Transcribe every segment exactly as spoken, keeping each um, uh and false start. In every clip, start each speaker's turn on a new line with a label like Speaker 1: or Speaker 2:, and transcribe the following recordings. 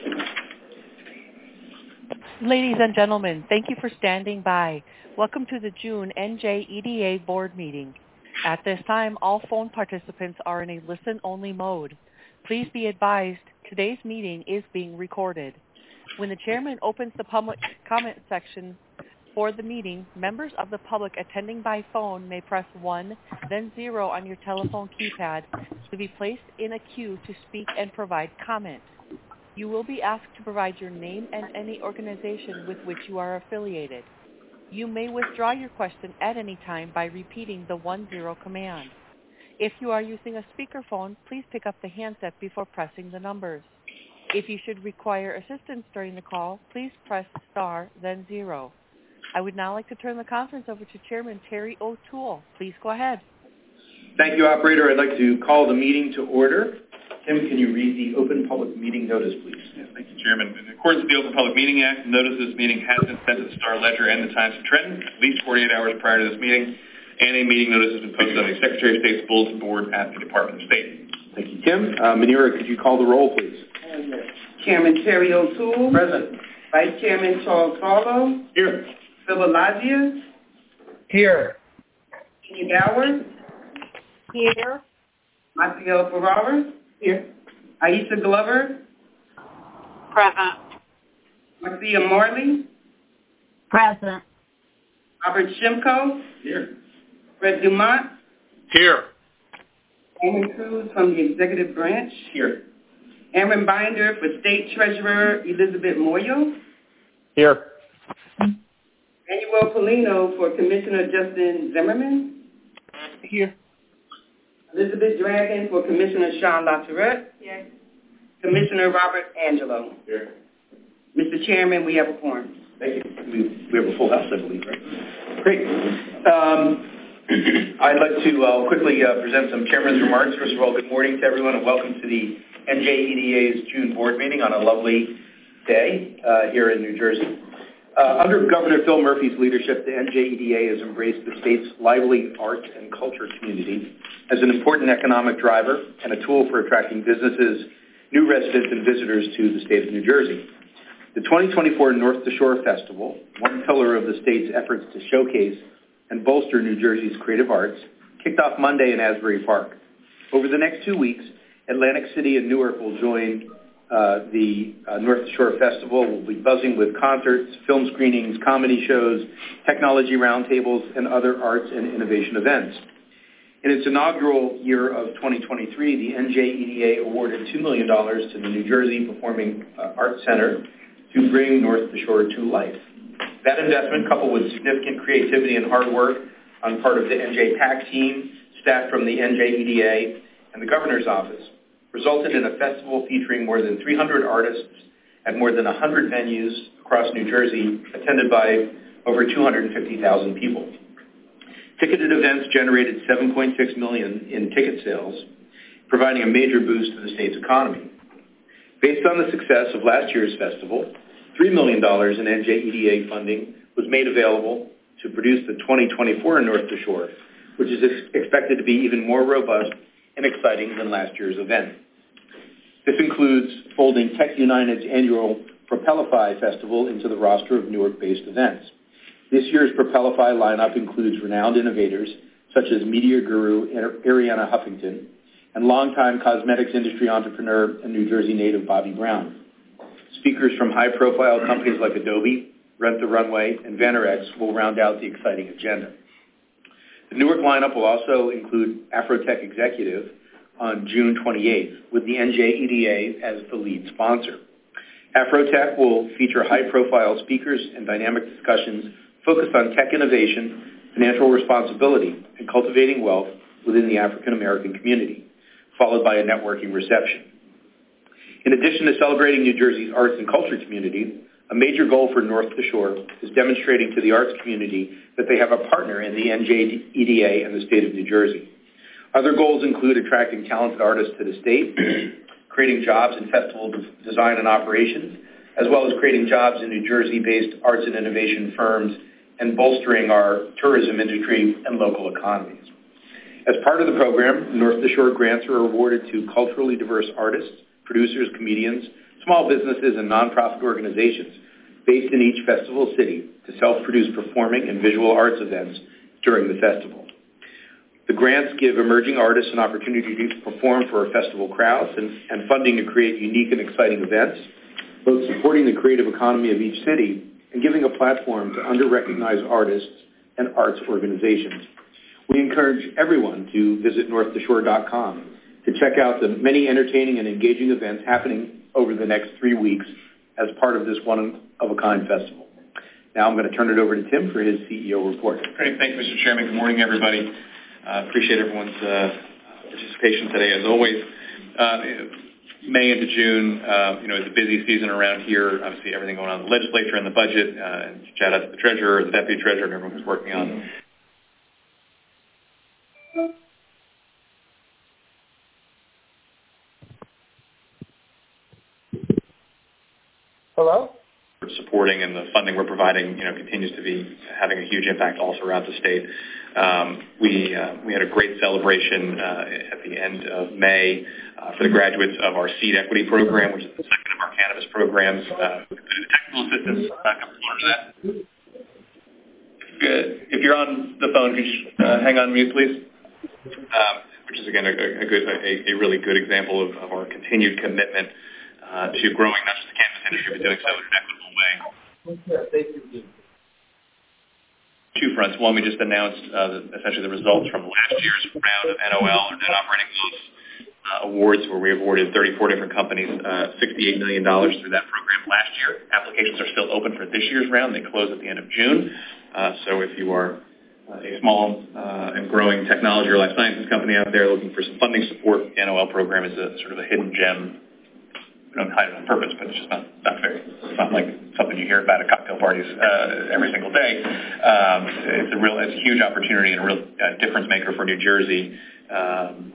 Speaker 1: Ladies and gentlemen, thank you for standing by. Welcome to the June N J E D A board meeting. At this time, all phone participants are in a listen-only mode. Please be advised today's meeting is being recorded. When the chairman opens the public comment section for the meeting, members of the public attending by phone may press one, then zero on your telephone keypad to be placed in a queue to speak and provide comment. You will be asked to provide your name and any organization with which you are affiliated. You may withdraw your question at any time by repeating the one zero command. If you are using a speakerphone, please pick up the handset before pressing the numbers. If you should require assistance during the call, please press star, then zero. I would now like to turn the conference over to Chairman Terry O'Toole. Please go ahead.
Speaker 2: Thank you, Operator. I'd like to call the meeting to order. Tim, can you read the open public meeting notice, please?
Speaker 3: Yes, thank you, Chairman. In accordance with the Open Public Meeting Act, notice of this meeting has been sent to the Star Ledger and the Times of Trenton at least forty-eight hours prior to this meeting, and a meeting notice has been posted on the Secretary of State's bulletin board at the Department of State.
Speaker 2: Thank you, Tim. Uh, Manira, could you call the roll, please?
Speaker 4: Chairman Terry O'Toole.
Speaker 2: Present.
Speaker 4: Vice Chairman Charles Barlow.
Speaker 2: Here.
Speaker 4: Phil Elijah.
Speaker 5: Here.
Speaker 4: Kenny Goward.
Speaker 6: Here.
Speaker 4: Marciel Ferrara.
Speaker 5: Here.
Speaker 4: Aisha Glover.
Speaker 6: Present.
Speaker 4: Marcia Morley.
Speaker 6: Present.
Speaker 4: Robert Shimko.
Speaker 2: Here.
Speaker 4: Fred Dumont.
Speaker 3: Here.
Speaker 4: Amy Cruz from the Executive Branch.
Speaker 2: Here.
Speaker 4: Aaron Binder for State Treasurer Elizabeth Moyo.
Speaker 5: Here.
Speaker 4: Manuel Polino for Commissioner Justin Zimmerman.
Speaker 5: Here.
Speaker 4: Elizabeth Dragon for Commissioner Sean LaTourette.
Speaker 6: Yes.
Speaker 4: Commissioner Robert Angelo.
Speaker 2: Here.
Speaker 4: Mister Chairman, we have a quorum.
Speaker 2: Thank you. We, we have a full house, I believe, right? Great. Um, I'd like to uh, quickly uh, present some chairman's remarks. First of all, good morning to everyone and welcome to the N J E D A's June board meeting on a lovely day uh, here in New Jersey. Uh, under Governor Phil Murphy's leadership, the N J E D A has embraced the state's lively arts and culture community as an important economic driver and a tool for attracting businesses, new residents, and visitors to the state of New Jersey. The twenty twenty-four North to Shore Festival, one pillar of the state's efforts to showcase and bolster New Jersey's creative arts, kicked off Monday in Asbury Park. Over the next two weeks, Atlantic City and Newark will join Uh, the uh, North Shore Festival. Will be buzzing with concerts, film screenings, comedy shows, technology roundtables, and other arts and innovation events. In its inaugural year of twenty twenty-three, the N J E D A awarded two million dollars to the New Jersey Performing uh, Arts Center to bring North Shore to life. That investment, coupled with significant creativity and hard work on part of the N J PAC team, staff from the N J E D A, and the Governor's Office, resulted in a festival featuring more than three hundred artists at more than one hundred venues across New Jersey, attended by over two hundred fifty thousand people. Ticketed events generated seven point six million dollars in ticket sales, providing a major boost to the state's economy. Based on the success of last year's festival, three million dollars in N J E D A funding was made available to produce the twenty twenty-four North to Shore, which is ex- expected to be even more robust and exciting than last year's event. This includes folding Tech United's annual Propelify Festival into the roster of Newark-based events. This year's Propelify lineup includes renowned innovators such as media guru Arianna Huffington and longtime cosmetics industry entrepreneur and New Jersey native Bobby Brown. Speakers from high-profile companies like Adobe, Rent the Runway, and Vanarex will round out the exciting agenda. The Newark lineup will also include Afrotech Executive on June twenty-eighth, with the N J E D A as the lead sponsor. Afrotech will feature high-profile speakers and dynamic discussions focused on tech innovation, financial responsibility, and cultivating wealth within the African-American community, followed by a networking reception. In addition to celebrating New Jersey's arts and culture community, a major goal for North to Shore is demonstrating to the arts community that they have a partner in the N J E D A and the state of New Jersey. Other goals include attracting talented artists to the state, creating jobs in festival design and operations, as well as creating jobs in New Jersey-based arts and innovation firms and bolstering our tourism industry and local economies. As part of the program, North to Shore grants are awarded to culturally diverse artists, producers, comedians, small businesses, and nonprofit organizations based in each festival city to self-produce performing and visual arts events during the festival. The grants give emerging artists an opportunity to perform for festival crowds and, and funding to create unique and exciting events, both supporting the creative economy of each city and giving a platform to under-recognized artists and arts organizations. We encourage everyone to visit north the shore dot com to check out the many entertaining and engaging events happening over the next three weeks as part of this one-of-a-kind festival. Now I'm going to turn it over to Tim for his C E O report.
Speaker 3: Great. Thank you, Mister Chairman. Good morning, everybody. Uh, appreciate everyone's uh, participation today, as always. Uh, May into June, uh, you know, it's a busy season around here. Obviously, everything going on in the legislature and the budget. Uh, and shout out to the treasurer, the deputy treasurer, and everyone who's working on.
Speaker 5: Hello?
Speaker 3: Supporting and the funding we're providing, you know, continues to be having a huge impact all throughout the state. Um, we uh, we had a great celebration uh, at the end of May uh, for the graduates of our Seed Equity program, which is the second of our cannabis programs. Uh, the technical assistance uh, component of that. Good. If you're on the phone, could you uh, hang on mute, please? Um, which is again a, a good, a, a really good example of, of our continued commitment uh, to growing not just the cannabis industry, but doing so in an equitable way. Two fronts. One, we just announced uh, the, essentially the results from last year's round of N O L, or net operating loss uh, awards, where we awarded thirty-four different companies uh, sixty-eight million dollars through that program last year. Applications are still open for this year's round. They close at the end of June. Uh, so if you are a small uh, and growing technology or life sciences company out there looking for some funding support, the N O L program is a sort of a hidden gem. We don't hide it on purpose, but it's just not, not very, it's not like something you hear about at cocktail parties uh, every single day. Um, it's a real, it's a huge opportunity and a real uh, difference maker for New Jersey um,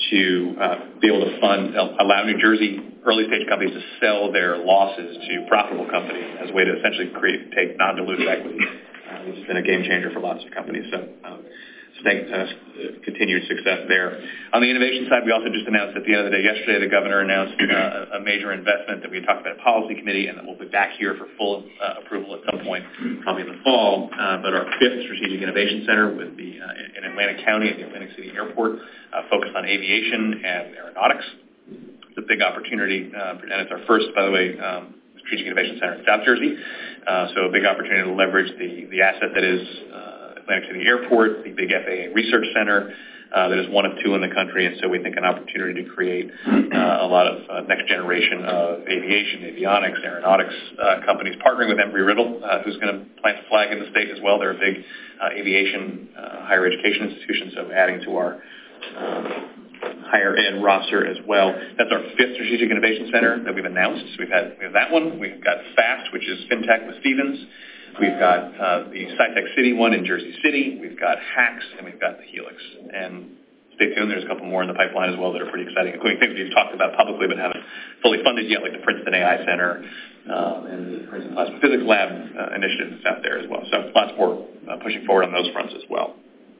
Speaker 3: to uh, be able to fund, allow New Jersey early stage companies to sell their losses to profitable companies as a way to essentially create, take non-dilutive equity. Uh, this has been a game changer for lots of companies. So, um, Thank, uh, continued success there. On the innovation side, we also just announced at the end of the day yesterday, the governor announced uh, a major investment that we had talked about at policy committee, and that we'll be back here for full uh, approval at some point, probably in the fall. Uh, but our fifth strategic innovation center would be uh, in Atlantic County at the Atlantic City Airport, uh, focused on aviation and aeronautics. It's a big opportunity, uh, and it's our first, by the way, um, strategic innovation center in South Jersey. Uh, so a big opportunity to leverage the, the asset that is uh, Atlantic City Airport, the big F A A research center uh, that is one of two in the country, and so we think an opportunity to create uh, a lot of uh, next generation of aviation, avionics, aeronautics uh, companies, partnering with Embry-Riddle, uh, who's going to plant a flag in the state as well. They're a big uh, aviation uh, higher education institution, so adding to our um, higher ed roster as well. That's our fifth strategic innovation center that we've announced. So we've had we have that one. We've got FAST, which is FinTech with Stevens. We've got uh, the SciTech City one in Jersey City. We've got Hacks, and we've got the Helix. And stay tuned. There's a couple more in the pipeline as well that are pretty exciting, including things we've talked about publicly but haven't fully funded yet, like the Princeton A I Center um, and the Princeton Plasma Physics Lab uh, initiatives out there as well. So lots more uh, pushing forward on those fronts as well.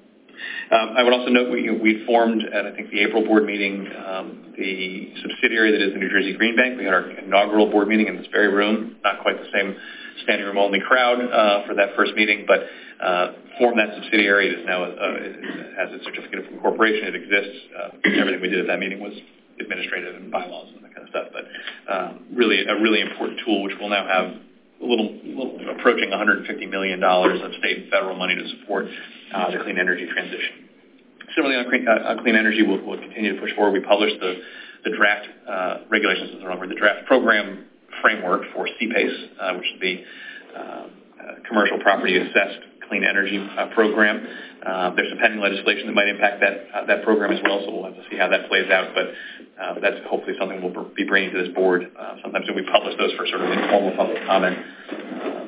Speaker 3: Um, I would also note we, we formed at, I think, the April board meeting, um, the subsidiary that is the New Jersey Green Bank. We had our inaugural board meeting in this very room, not quite the same standing room only crowd uh, for that first meeting, but uh, formed that subsidiary. It is now, uh, it has its certificate of incorporation. It exists. Uh, everything we did at that meeting was administrative and bylaws and that kind of stuff, but um, really a really important tool, which will now have a little, little approaching one hundred fifty million dollars of state and federal money to support uh, the clean energy transition. Similarly, on clean, uh, on clean energy, we'll, we'll continue to push forward. We published the, the draft uh, regulations, is the wrong word, the draft program framework for C PACE, uh, which is the uh, uh, Commercial Property Assessed Clean Energy uh, Program. Uh, there's some pending legislation that might impact that uh, that program as well, so we'll have to see how that plays out. But uh, that's hopefully something we'll be bringing to this board. Uh, sometimes when we publish those for sort of informal public comment. Um,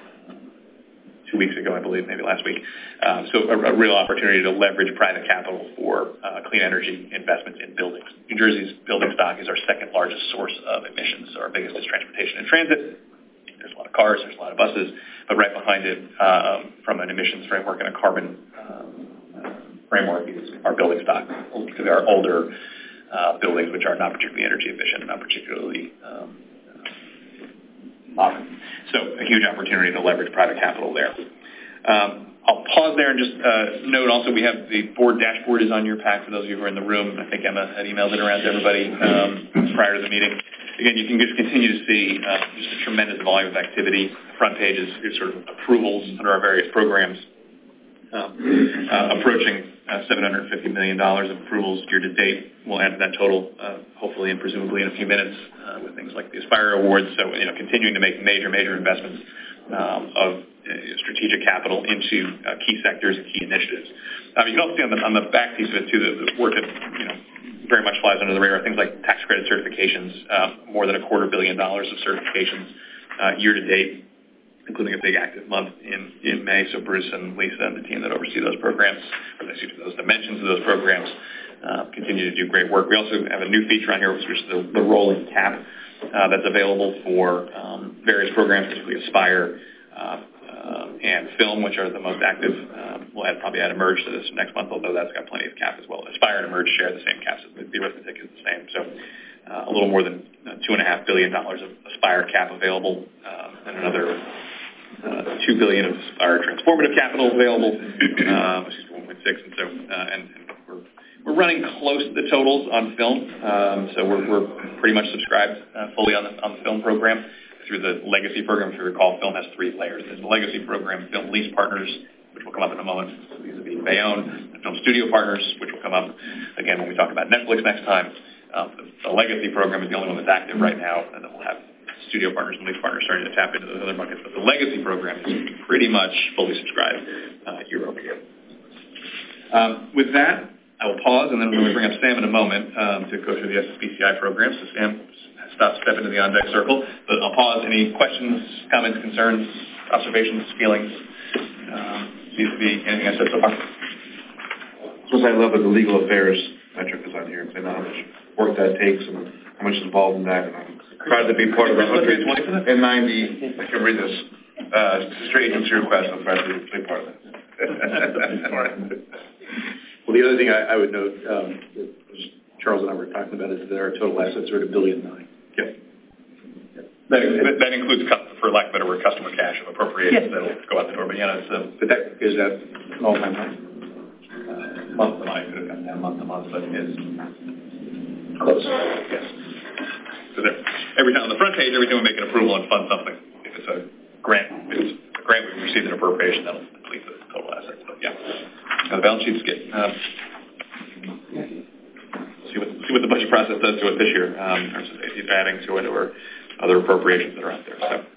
Speaker 3: two weeks ago, I believe, maybe last week. Um, so a, a real opportunity to leverage private capital for uh, clean energy investments in buildings. New Jersey's building stock is our second largest source of emissions. So our biggest is transportation and transit. There's a lot of cars, there's a lot of buses, but right behind it, um, from an emissions framework and a carbon um, uh, framework, is our building stock. Our older uh, buildings, which are not particularly energy efficient, not particularly um, often. So a huge opportunity to leverage private capital there. Um, I'll pause there and just uh, note also we have the board dashboard is on your pack for those of you who are in the room. I think Emma had emailed it around to everybody um, prior to the meeting. Again, you can just continue to see uh, just a tremendous volume of activity. The front page is, is sort of approvals under our various programs, um, uh, approaching uh, seven hundred fifty million dollars of approvals year to date. We'll add to that total, uh, hopefully and presumably in a few minutes uh, with things like the Aspire Awards. So, you know, continuing to make major, major investments um, of uh, strategic capital into uh, key sectors and key initiatives. Um, you can also see on the, on the back piece of it, too, the, the work that, you know, very much flies under the radar, things like tax credit certifications, uh, more than a quarter billion dollars of certifications uh, year to date, including a big active month in, in May. So Bruce and Lisa and the team that oversee those programs, or excuse me, those dimensions of those programs, uh, continue to do great work. We also have a new feature on here, which is the, the rolling cap uh, that's available for um, various programs, particularly Aspire uh, uh, and Film, which are the most active. Um, we'll add, probably add Emerge to this next month, although that's got plenty of cap as well. Aspire and Emerge share the same caps. The arithmetic is the same. So uh, a little more than uh, two point five billion dollars of Aspire cap available, uh, and another Uh, two billion dollars of our transformative capital available, uh, which is one point six, and so uh, and, and we're we're running close to the totals on Film, um, so we're we're pretty much subscribed uh, fully on the on the Film program through the legacy program. If you recall, Film has three layers. There's the legacy program, Film Lease Partners, which will come up in a moment. So these will be Bayonne, and Film Studio Partners, which will come up again when we talk about Netflix next time. Um, the, the legacy program is the only one that's active right now, and then we'll have studio partners and lease partners starting to tap into those other buckets. But the legacy program is pretty much fully subscribed uh, year over year. Um, with that, I will pause, and then we're going to bring up Sam in a moment um, to go through the S S B C I program. So Sam, stop, step into the on-deck circle. But I'll pause. Any questions, comments, concerns, observations, feelings? Um, seems to be anything I said so far.
Speaker 7: What I love is the legal affairs metric is on here. I know how much work that takes and how much is involved in that. And I'm proud to be part of the one hundred ninety, I can read this, uh, straight agency request. I'm proud to be part of that. All right.
Speaker 8: Well, the other thing I, I would note, um, that Charles and I were talking about, is that our total assets are at a billion nine.
Speaker 3: Yep. Yep. That, that, that includes, for lack of a better word, customer cash of appropriations yes. That'll go out the door. But, yeah, it's a,
Speaker 8: but that, is that an all-time high?
Speaker 3: Uh, month to month, could have gotten down month to month, but it's close. Yes. So there, every time on the front page, every time we make an approval and fund something, if it's a grant, if it's a grant we received an appropriation, that'll complete the total assets. But yeah, now the balance sheet's good. Um, see what see what the budget process does to it this year um, in terms of either adding to it or other appropriations that are out there. So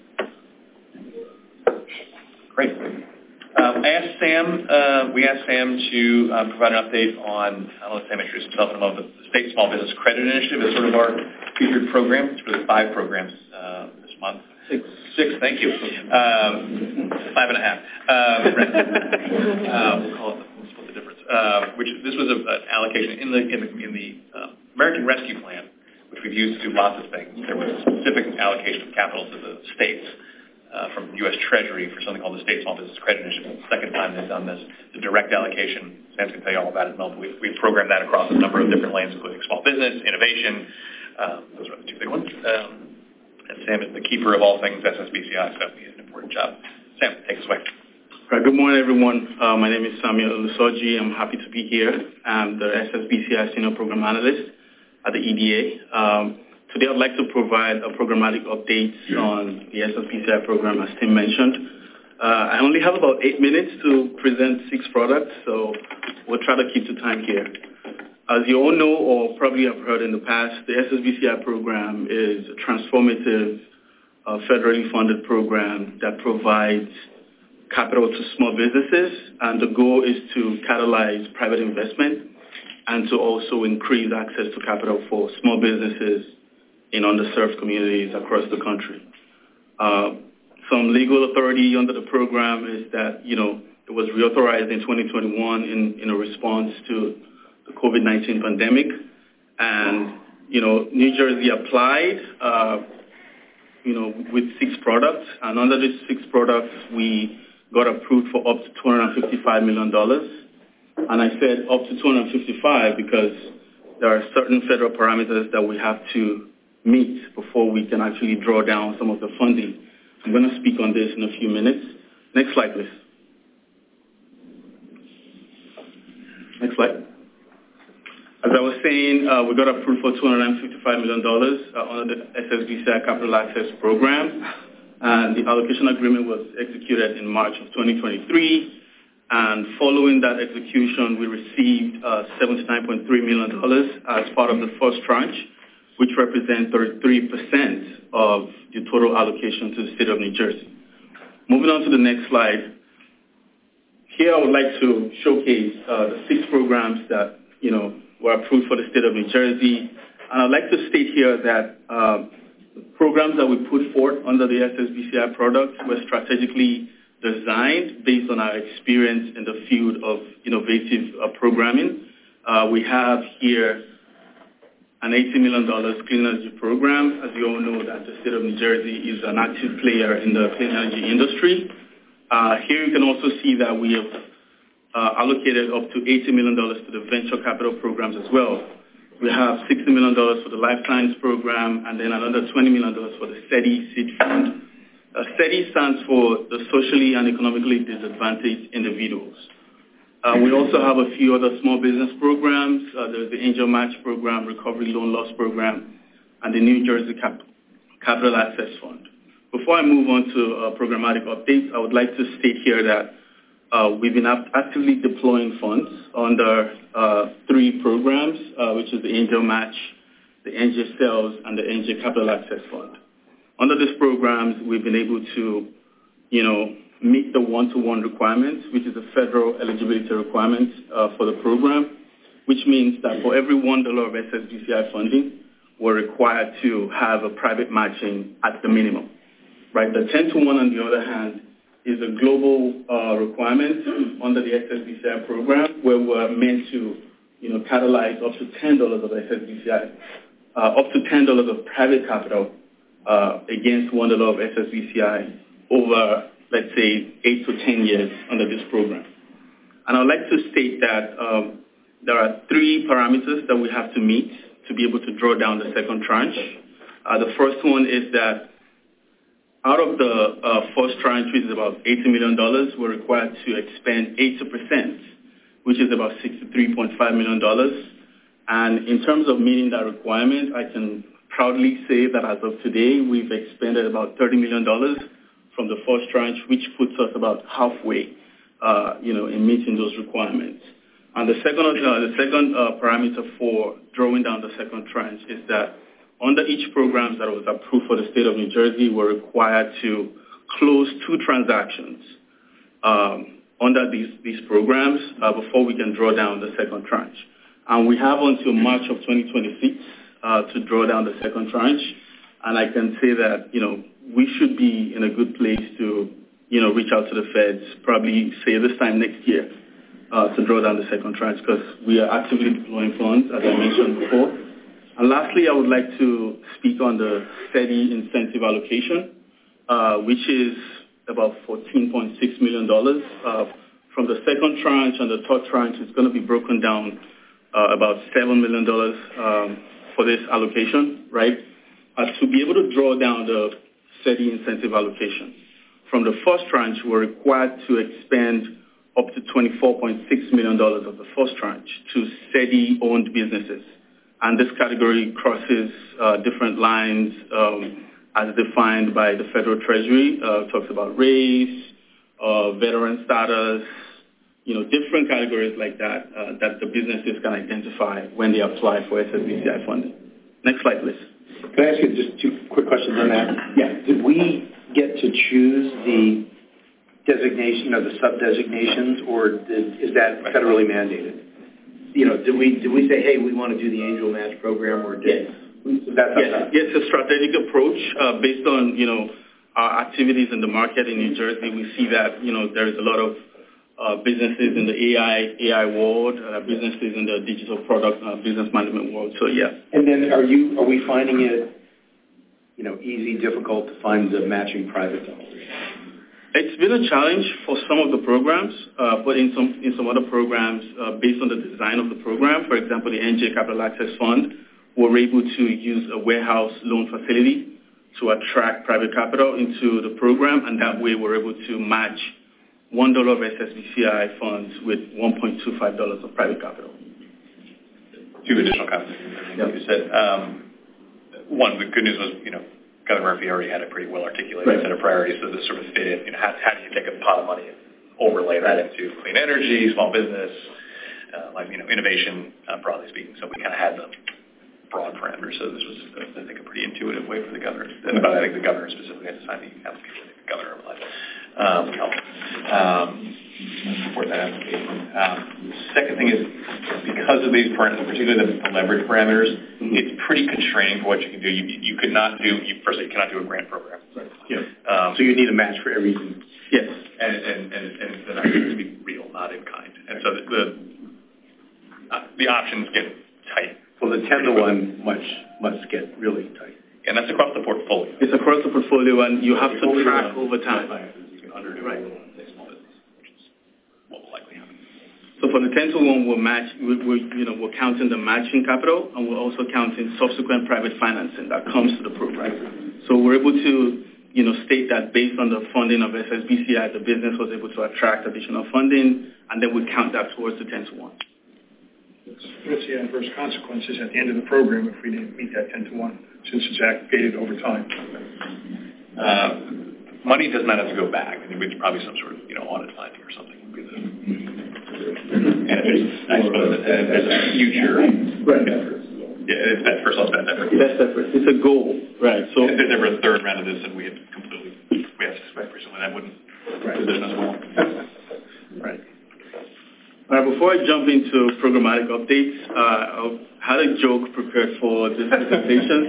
Speaker 3: great. Um, I asked Sam, uh, we asked Sam to um, provide an update on, I'll let Sam introduce himself in a moment, but the State Small Business Credit Initiative is sort of our featured program. It's really five programs uh, this month. Six. Six, thank you. Um, five and a half. Um, uh, we'll call it, we'll split the difference. Uh, which this was a, an allocation in the, in the, in the uh, American Rescue Plan, which we've used to do lots of things. There was a specific allocation of capital to the states. Uh, from U S Treasury for something called the State Small Business Credit Initiative. The second time they've done this, the direct allocation. Sam's going to tell you all about it in a moment. We've, we've programmed that across a number of different lanes, including small business, innovation. Um, those are the two big ones. Um, and Sam is the keeper of all things S S B C I, so he has an important job. Sam, take us away.
Speaker 9: Right, good morning, everyone. Uh, my name is Samuel Olusoji. I'm happy to be here. I'm the S S B C I Senior Program Analyst at the E D A. Um, Today, I'd like to provide a programmatic update on the S S B C I program, as Tim mentioned. Uh, I only have about eight minutes to present six products, so we'll try to keep to time here. As you all know, or probably have heard in the past, the S S B C I program is a transformative, uh, federally funded program that provides capital to small businesses, and the goal is to catalyze private investment and to also increase access to capital for small businesses in underserved communities across the country. Uh, some legal authority under the program is that, you know, it was reauthorized in twenty twenty-one in, in a response to the COVID nineteen pandemic. And, you know, New Jersey applied, uh, you know, with six products. And under these six products, we got approved for up to two hundred fifty-five million dollars. And I said up to two hundred fifty-five because there are certain federal parameters that we have to meet before we can actually draw down some of the funding I'm going to speak on this in a few minutes. Next slide, please. Next slide. As I was saying, uh, we got approved for two hundred fifty-five million dollars uh, under the S S B C I Capital Access Program, and the allocation agreement was executed in March of twenty twenty-three. And following that execution, we received uh, seventy-nine point three million dollars as part of the first tranche, which represents thirty-three percent of the total allocation to the state of New Jersey. Moving on to the next slide. Here I would like to showcase uh, the six programs that, you know, were approved for the state of New Jersey. And I'd like to state here that uh, the programs that we put forth under the S S B C I product were strategically designed based on our experience in the field of innovative uh, programming. Uh, we have here an eighty million dollars clean energy program. As you all know, that the state of New Jersey is an active player in the clean energy industry. Uh, here you can also see that we have uh, allocated up to eighty million dollars to the venture capital programs as well. We have sixty million dollars for the life science program, and then another twenty million dollars for the SETI seed fund. Uh, SETI stands for the Socially and Economically Disadvantaged Individuals. Uh, we also have a few other small business programs. Uh, there's the Angel Match Program, Recovery Loan Loss Program, and the New Jersey Cap- Capital Access Fund. Before I move on to uh, programmatic updates, I would like to state here that uh, we've been act- actively deploying funds under uh, three programs, uh, which is the Angel Match, the N J Sales, and the N J Capital Access Fund. Under these programs, we've been able to, you know, meet the one-to-one requirements, which is a federal eligibility requirement uh, for the program, which means that for every one dollar of S S B C I funding, we're required to have a private matching at the minimum, right? The ten to one, on the other hand, is a global uh, requirement under the S S B C I program, where we're meant to, you know, catalyze up to ten dollars of S S B C I, uh, up to ten dollars of private capital uh, against one dollar of S S B C I over, let's say, eight to ten years under this program. And I'd like to state that um, there are three parameters that we have to meet to be able to draw down the second tranche. Uh, the first one is that out of the uh, first tranche, which is about eighty million dollars, we're required to expend eighty percent, which is about sixty-three point five million dollars. And in terms of meeting that requirement, I can proudly say that as of today, we've expended about thirty million dollars from the first tranche, which puts us about halfway, uh, you know, in meeting those requirements. And the second, uh, the second uh, parameter for drawing down the second tranche is that under each program that was approved for the state of New Jersey, we're required to close two transactions um, under these, these programs uh, before we can draw down the second tranche. And we have until March of twenty twenty-six uh, to draw down the second tranche. And I can say that, you know, we should be in a good place to, you know, reach out to the feds, probably say this time next year, uh, to draw down the second tranche, because we are actively deploying funds, as I mentioned before. And lastly, I would like to speak on the SETI incentive allocation, uh, which is about fourteen point six million dollars. Uh, from the second tranche and the third tranche, it's going to be broken down uh, about seven million dollars um, for this allocation, right? Uh, to be able to draw down the SETI incentive allocation. From the first tranche, we're required to expend up to twenty-four point six million dollars of the first tranche to SETI-owned businesses. And this category crosses uh, different lines um, as defined by the Federal Treasury. Uh, talks about race, uh, veteran status, you know, different categories like that uh, that the businesses can identify when they apply for S S B C I funding. Next slide, please.
Speaker 8: Can I ask you just two quick questions on that? Yeah. Did we get to choose the designation, you know, the sub-designations, or did, is that federally mandated? You know, did we did we say, hey, we want to do the Angel Match program, or did
Speaker 9: yes.
Speaker 8: that's
Speaker 9: yes. yes, it's a strategic approach uh, based on, you know, our activities in the market in New Jersey. We see that, you know, there is a lot of uh, businesses in the A I A I world, uh, businesses in the digital product uh, business management world. So yeah.
Speaker 8: And then, are you are we finding it, you know, easy, difficult to find the matching private dollars?
Speaker 9: It's been a challenge for some of the programs, uh, but in some in some other programs, uh, based on the design of the program, for example, the N J Capital Access Fund, we're able to use a warehouse loan facility to attract private capital into the program, and that way we're able to match one dollar of S S B C I funds with one point two five dollars of private capital.
Speaker 3: Two additional comments. Yep. You said, um, one, the good news was, you know, Governor Murphy already had a pretty well articulated right. set of priorities, so this sort of fit in. You know, how, how do you take a pot of money and overlay that into clean energy, small business, uh, like, you know, innovation, uh, broadly speaking. So we kind of had the broad parameters. So this was, uh, I think, a pretty intuitive way for the governor. And I think the governor specifically had to sign the application. I think the governor would like um, help um, support that application. Um, second thing is, because of these parameters, particularly the, the leverage parameters, mm-hmm. it's pretty constraining for what you can do. You, you could not do, you, firstly, you cannot do a grant program.
Speaker 8: Right. Yeah. Um, so you need a match for everything.
Speaker 3: Yes. And, and, and, and the match needs to be real, not in kind. And so the, the, uh, the options get tight.
Speaker 8: Well, the ten to one much must get really tight.
Speaker 3: And that's across the portfolio.
Speaker 9: It's across the portfolio, and you have to track over time.
Speaker 3: You can underdo right. small business, which is what will likely happen.
Speaker 9: So for the ten to one, we're match, we're, we're, you know, we're counting the matching capital, and we're also counting subsequent private financing that comes to the program. So we're able to, you know, state that based on the funding of S S B C I, the business was able to attract additional funding, and then we count that towards the ten to one.
Speaker 5: What's the adverse consequences at the end of the program if we didn't meet that ten to one, since it's aggregated over time?
Speaker 3: Uh, money does not have to go back. I mean, it's probably some sort of, you know, audit finding or something. Would be the, and there's, I suppose that there's a future
Speaker 9: right.
Speaker 3: effort. Yeah, it's best first off, best effort.
Speaker 9: Best effort. It's a goal, right? So
Speaker 3: if there's ever a third round of this, and we had completely, we have to suspect recently, that wouldn't right. position us well.
Speaker 9: Right. All right, before I jump into programmatic updates, uh, I had a joke prepared for this presentation.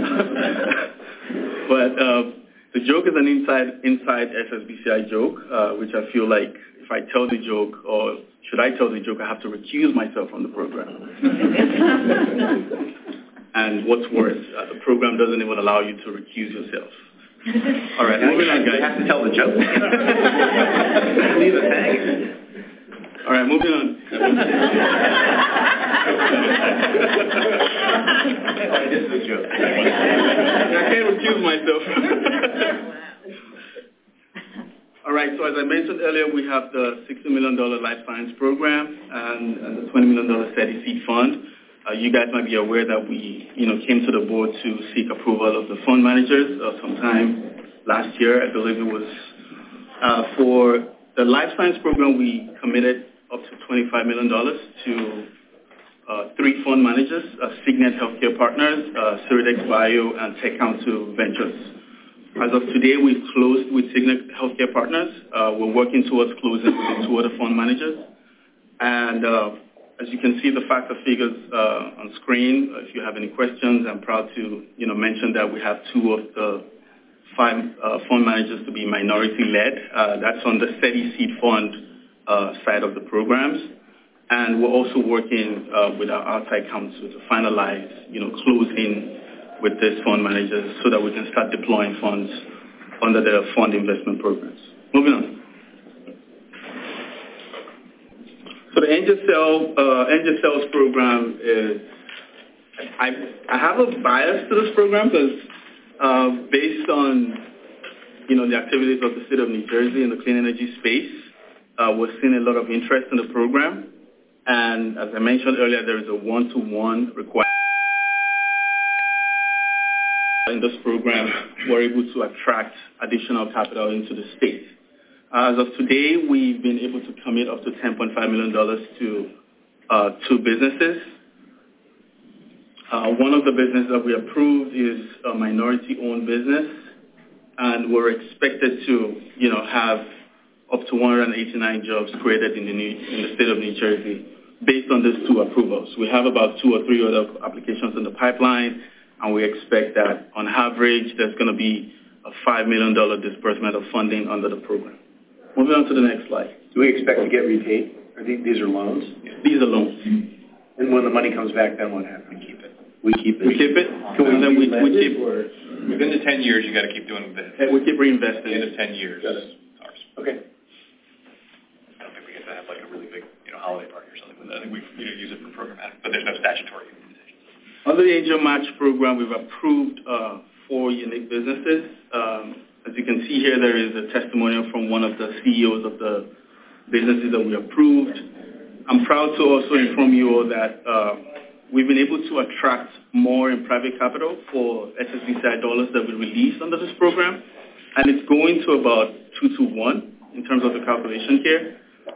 Speaker 9: but uh, the joke is an inside inside S S B C I joke, uh, which I feel like if I tell the joke, or should I tell the joke, I have to recuse myself from the program. And what's worse, uh, the program doesn't even allow you to recuse yourself. All right, moving on, guys.
Speaker 2: You have to tell the joke. Leave it hanging.
Speaker 9: All right, moving on.
Speaker 2: This is a joke.
Speaker 9: I can't recuse myself. All right, so as I mentioned earlier, we have the sixty million dollars Life Science Program and, and the twenty million dollars Steady Seed Fund. Uh, you guys might be aware that we, you know, came to the board to seek approval of the fund managers uh, sometime last year. I believe it was uh, for the Life Science Program. We committed up to twenty-five million dollars to uh, three fund managers, uh, Signet Healthcare Partners, uh, Ceridex Bio, and Tech Council Ventures. As of today, we've closed with Signet Healthcare Partners. Uh, we're working towards closing with the two other fund managers. And uh, as you can see the facts and figures uh, on screen, if you have any questions, I'm proud to, you know, mention that we have two of the five uh, fund managers to be minority-led. Uh, that's on the Steady Seed Fund Uh, side of the programs, and we're also working uh, with our outside counsel to finalize, you know, closing with these fund managers so that we can start deploying funds under the fund investment programs. Moving on. So the Angel Cell, uh, Angel Cells program is, I, I have a bias to this program because uh, based on, you know, the activities of the state of New Jersey in the clean energy space, Uh, we're seeing a lot of interest in the program, and as I mentioned earlier, there is a one-to-one requirement. In this program, we're able to attract additional capital into the state. As of today, we've been able to commit up to ten point five million dollars to uh, two businesses. Uh, one of the businesses that we approved is a minority-owned business, and we're expected to, you know, have up to one hundred eighty-nine jobs created in the, New, in the state of New Jersey based on these two approvals. We have about two or three other applications in the pipeline, and we expect that on average there's going to be a five million dollars disbursement of funding under the program. Moving on to the next slide.
Speaker 8: Do we expect to get repaid? Are these, these are loans?
Speaker 9: These are loans.
Speaker 8: And when the money comes back, then what happens?
Speaker 3: We keep it.
Speaker 8: We keep it?
Speaker 9: We keep it.
Speaker 8: Can we,
Speaker 9: and then we, we keep
Speaker 8: or?
Speaker 3: Within the ten years, you got to keep doing this.
Speaker 9: And we keep reinvesting.
Speaker 3: At the end of ten years, it's ours.
Speaker 8: Okay.
Speaker 3: I don't think we get to have like a really big, you know, holiday party or something with that. I think we, you know, use it for programmatic, but there's no statutory immunization.
Speaker 9: Under the Angel Match program, we've approved uh, four unique businesses. Um, as you can see here, there is a testimonial from one of the C E Os of the businesses that we approved. I'm proud to also inform you all that uh, we've been able to attract more in private capital for S S B C I dollars that we released under this program, and it's going to about two to one in terms of the calculation here.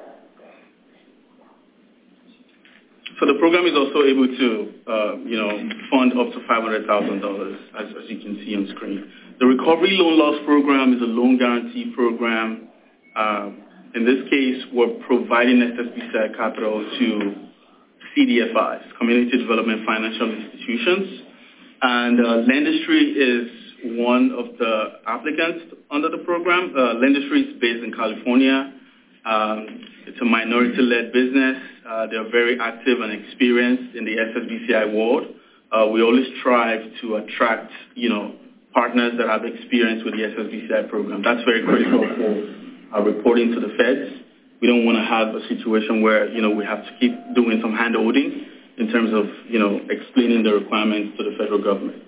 Speaker 9: So the program is also able to, uh, you know, fund up to five hundred thousand dollars, as, as you can see on screen. The Recovery Loan Loss Program is a loan guarantee program. Uh, in this case, we're providing S S B C I capital to C D F Is, Community Development Financial Institutions. And uh, Lendistry is one of the applicants under the program. Uh, Lendistry is based in California. Um, it's a minority-led business. Uh, they're very active and experienced in the S S B C I world. Uh, we always strive to attract, you know, partners that have experience with the S S B C I program. That's very critical for uh, reporting to the feds. We don't want to have a situation where, you know, we have to keep doing some hand-holding in terms of, you know, explaining the requirements to the federal government.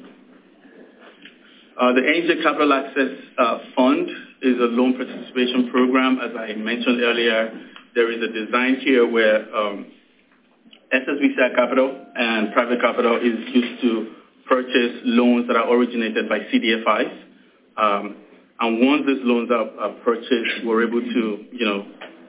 Speaker 9: Uh, the A N J Capital Access uh, Fund is a loan participation program. As I mentioned earlier, there is a design here where um, S S B C I capital and private capital is used to purchase loans that are originated by C D F Is. Um, and once these loans are, are purchased, we're able to, you know,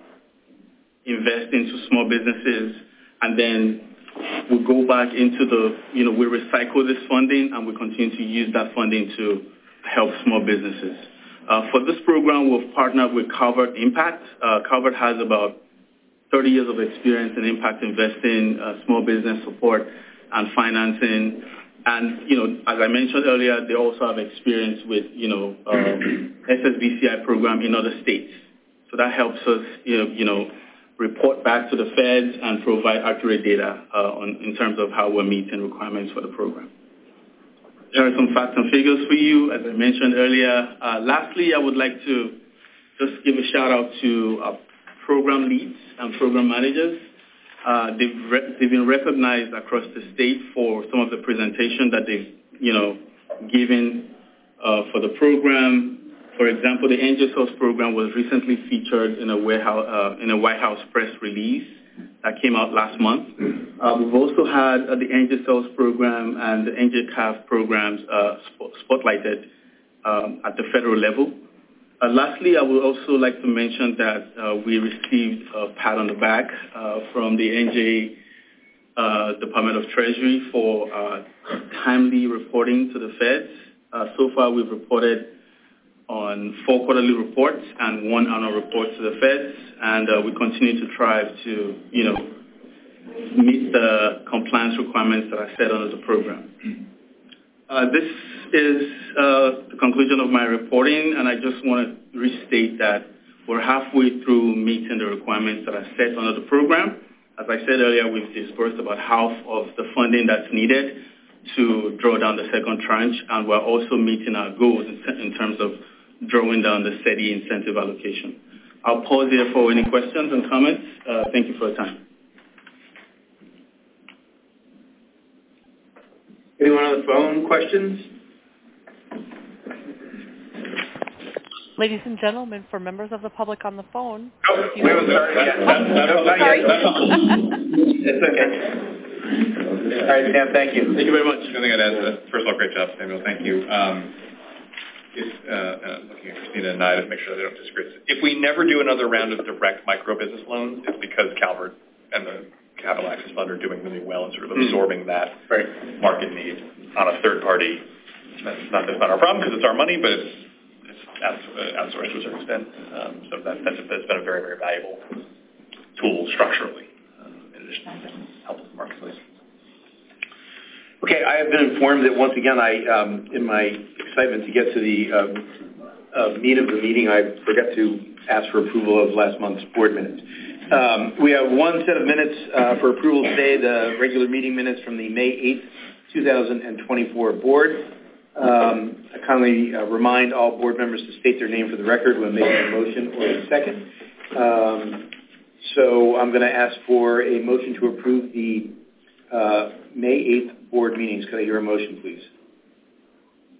Speaker 9: invest into small businesses, and then we go back into the, you know, we recycle this funding and we continue to use that funding to help small businesses. Uh, for this program, we've partnered with Calvert Impact. Uh, Calvert has about thirty years of experience in impact investing, uh, small business support, and financing. And, you know, as I mentioned earlier, they also have experience with, you know, um, S S B C I program in other states. So that helps us, you know, you know report back to the feds and provide accurate data uh, on, in terms of how we're meeting requirements for the program. There are some facts and figures for you, as I mentioned earlier. Uh, lastly, I would like to just give a shout out to our program leads and program managers. Uh, they've, re- they've been recognized across the state for some of the presentation that they've, you know, given uh, for the program. For example, the Angel Source program was recently featured in a, warehouse, uh, in a White House press release that came out last month. Uh, we've also had uh, the Angel Source program and the Angel C A F programs uh, sp- spotlighted um, at the federal level. Uh, lastly, I would also like to mention that uh, we received a pat on the back uh, from the N J uh, Department of Treasury for uh, timely reporting to the feds. Uh, so far, we've reported on four quarterly reports and one annual report to the feds, and uh, we continue to try to, you know, meet the compliance requirements that are set under the program. Uh, this is uh, the conclusion of my reporting, and I just want to restate that we're halfway through meeting the requirements that are set under the program. As I said earlier, we've disbursed about half of the funding that's needed to draw down the second tranche, and we're also meeting our goals in, in terms of drawing down the SETI incentive allocation. I'll pause here for any questions and comments. Uh, thank you for your time.
Speaker 2: Anyone on the phone? Questions?
Speaker 1: Ladies and gentlemen, for members of the public on the phone.
Speaker 2: Oh, we haven't started yet.
Speaker 1: Oh,
Speaker 2: no, not
Speaker 1: sorry.
Speaker 2: yet. It's okay. All right, Sam, thank you.
Speaker 3: Thank you very much. I think I'd add to that. First of all, great job, Samuel. Thank you. Um, if, uh, uh, looking at Christina and I to make sure they don't disagree. If we never do another round of direct micro-business loans, it's because Calvert and the Capital Access Fund are doing really well and sort of absorbing that
Speaker 2: right.
Speaker 3: market need on a third party. That's not, that's not our problem because it's our money, but it's, it's outsourced to a certain extent. Um, so that, that's, that's been a very, very valuable tool structurally um, in addition to help the marketplace.
Speaker 2: Okay, I have been informed that once again, I, um, in my excitement to get to the uh, uh, meat of the meeting, I forgot to ask for approval of last month's board minutes. Um, we have one set of minutes uh, for approval today, the regular meeting minutes from the May eighth, twenty twenty-four board. Um, I kindly uh, remind all board members to state their name for the record when making a motion or a second. Um, so I'm going to ask for a motion to approve the uh, May eighth board meetings. Could I hear a motion, please?
Speaker 3: Motion.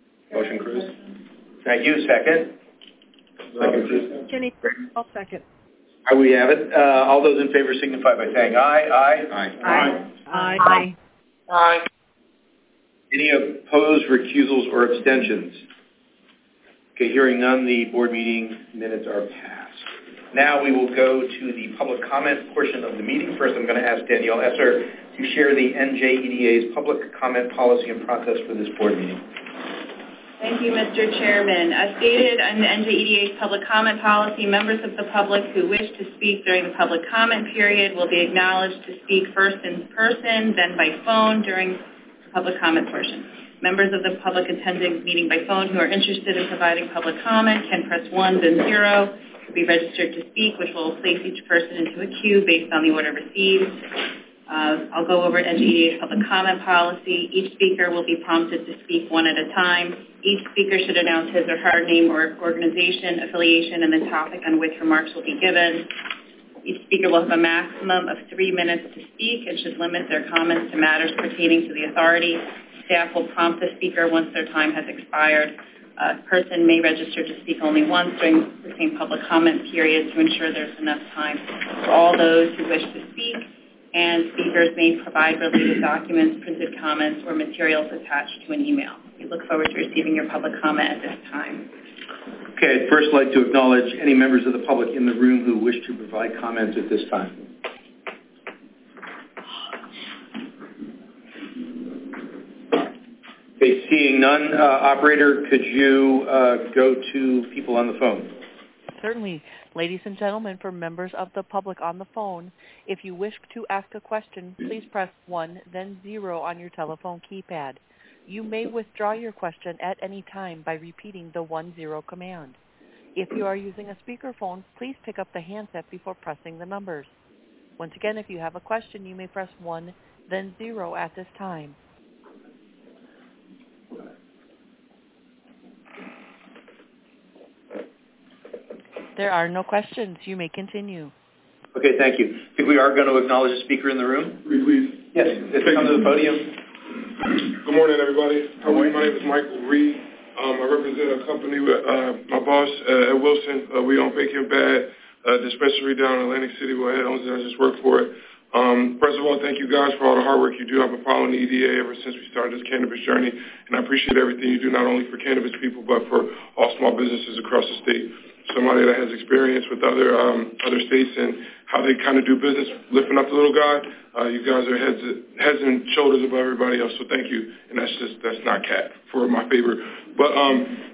Speaker 2: motion, Cruz? Thank you. Second? Second, Cruz.
Speaker 10: Jenny, I'll second.
Speaker 2: All right, we have it. Uh, all those in favor signify by saying aye. Aye.
Speaker 3: Aye.
Speaker 10: Aye. Aye. Aye.
Speaker 2: Aye. Any opposed, recusals, or abstentions? Okay, hearing none, the board meeting minutes are passed. Now we will go to the public comment portion of the meeting. First, I'm going to ask Danielle Esser to share the N J E D A's public comment policy and process for this board meeting.
Speaker 11: Thank you, Mister Chairman. As stated in the N J E D A's public comment policy, members of the public who wish to speak during the public comment period will be acknowledged to speak first in person, then by phone during the public comment portion. Members of the public attending the meeting by phone who are interested in providing public comment can press one, then zero, to be registered to speak, which will place each person into a queue based on the order received. Uh, I'll go over N J E D A's public comment policy. Each speaker will be prompted to speak one at a time. Each speaker should announce his or her name or organization, affiliation, and the topic on which remarks will be given. Each speaker will have a maximum of three minutes to speak and should limit their comments to matters pertaining to the authority. Staff will prompt the speaker once their time has expired. A person may register to speak only once during the same public comment period to ensure there's enough time for all those who wish to speak, and speakers may provide related documents, printed comments, or materials attached to an email. We look forward to receiving your public comment at this time.
Speaker 2: Okay, I'd first like to acknowledge any members of the public in the room who wish to provide comments at this time. Okay, seeing none, uh, operator, could you uh, go to people on the phone?
Speaker 1: Certainly. Ladies and gentlemen, for members of the public on the phone, if you wish to ask a question, please press one, then zero on your telephone keypad. You may withdraw your question at any time by repeating the one zero command. If you are using a speakerphone, please pick up the handset before pressing the numbers. Once again, if you have a question, you may press one, then zero at this time. There are no questions. You may continue.
Speaker 2: Okay, thank you. I think we are going to acknowledge a speaker in the room.
Speaker 12: Please.
Speaker 2: Yes, let's come to the podium.
Speaker 12: Good morning, everybody. How are you? My name is Michael Reed. Um, I represent a company with uh, my boss uh, at Wilson. Uh, we own Bacon Bad uh, dispensary down in Atlantic City where Ed owns it. I just work for it. Um, first of all, thank you guys for all the hard work you do. I've been following the E D A ever since we started this cannabis journey, and I appreciate everything you do, not only for cannabis people, but for all small businesses across the state. Somebody that has experience with other um, other states and how they kind of do business, lifting up the little guy. Uh, you guys are heads, heads and shoulders above everybody else, so thank you. And that's just, that's not cat for my favor. But um,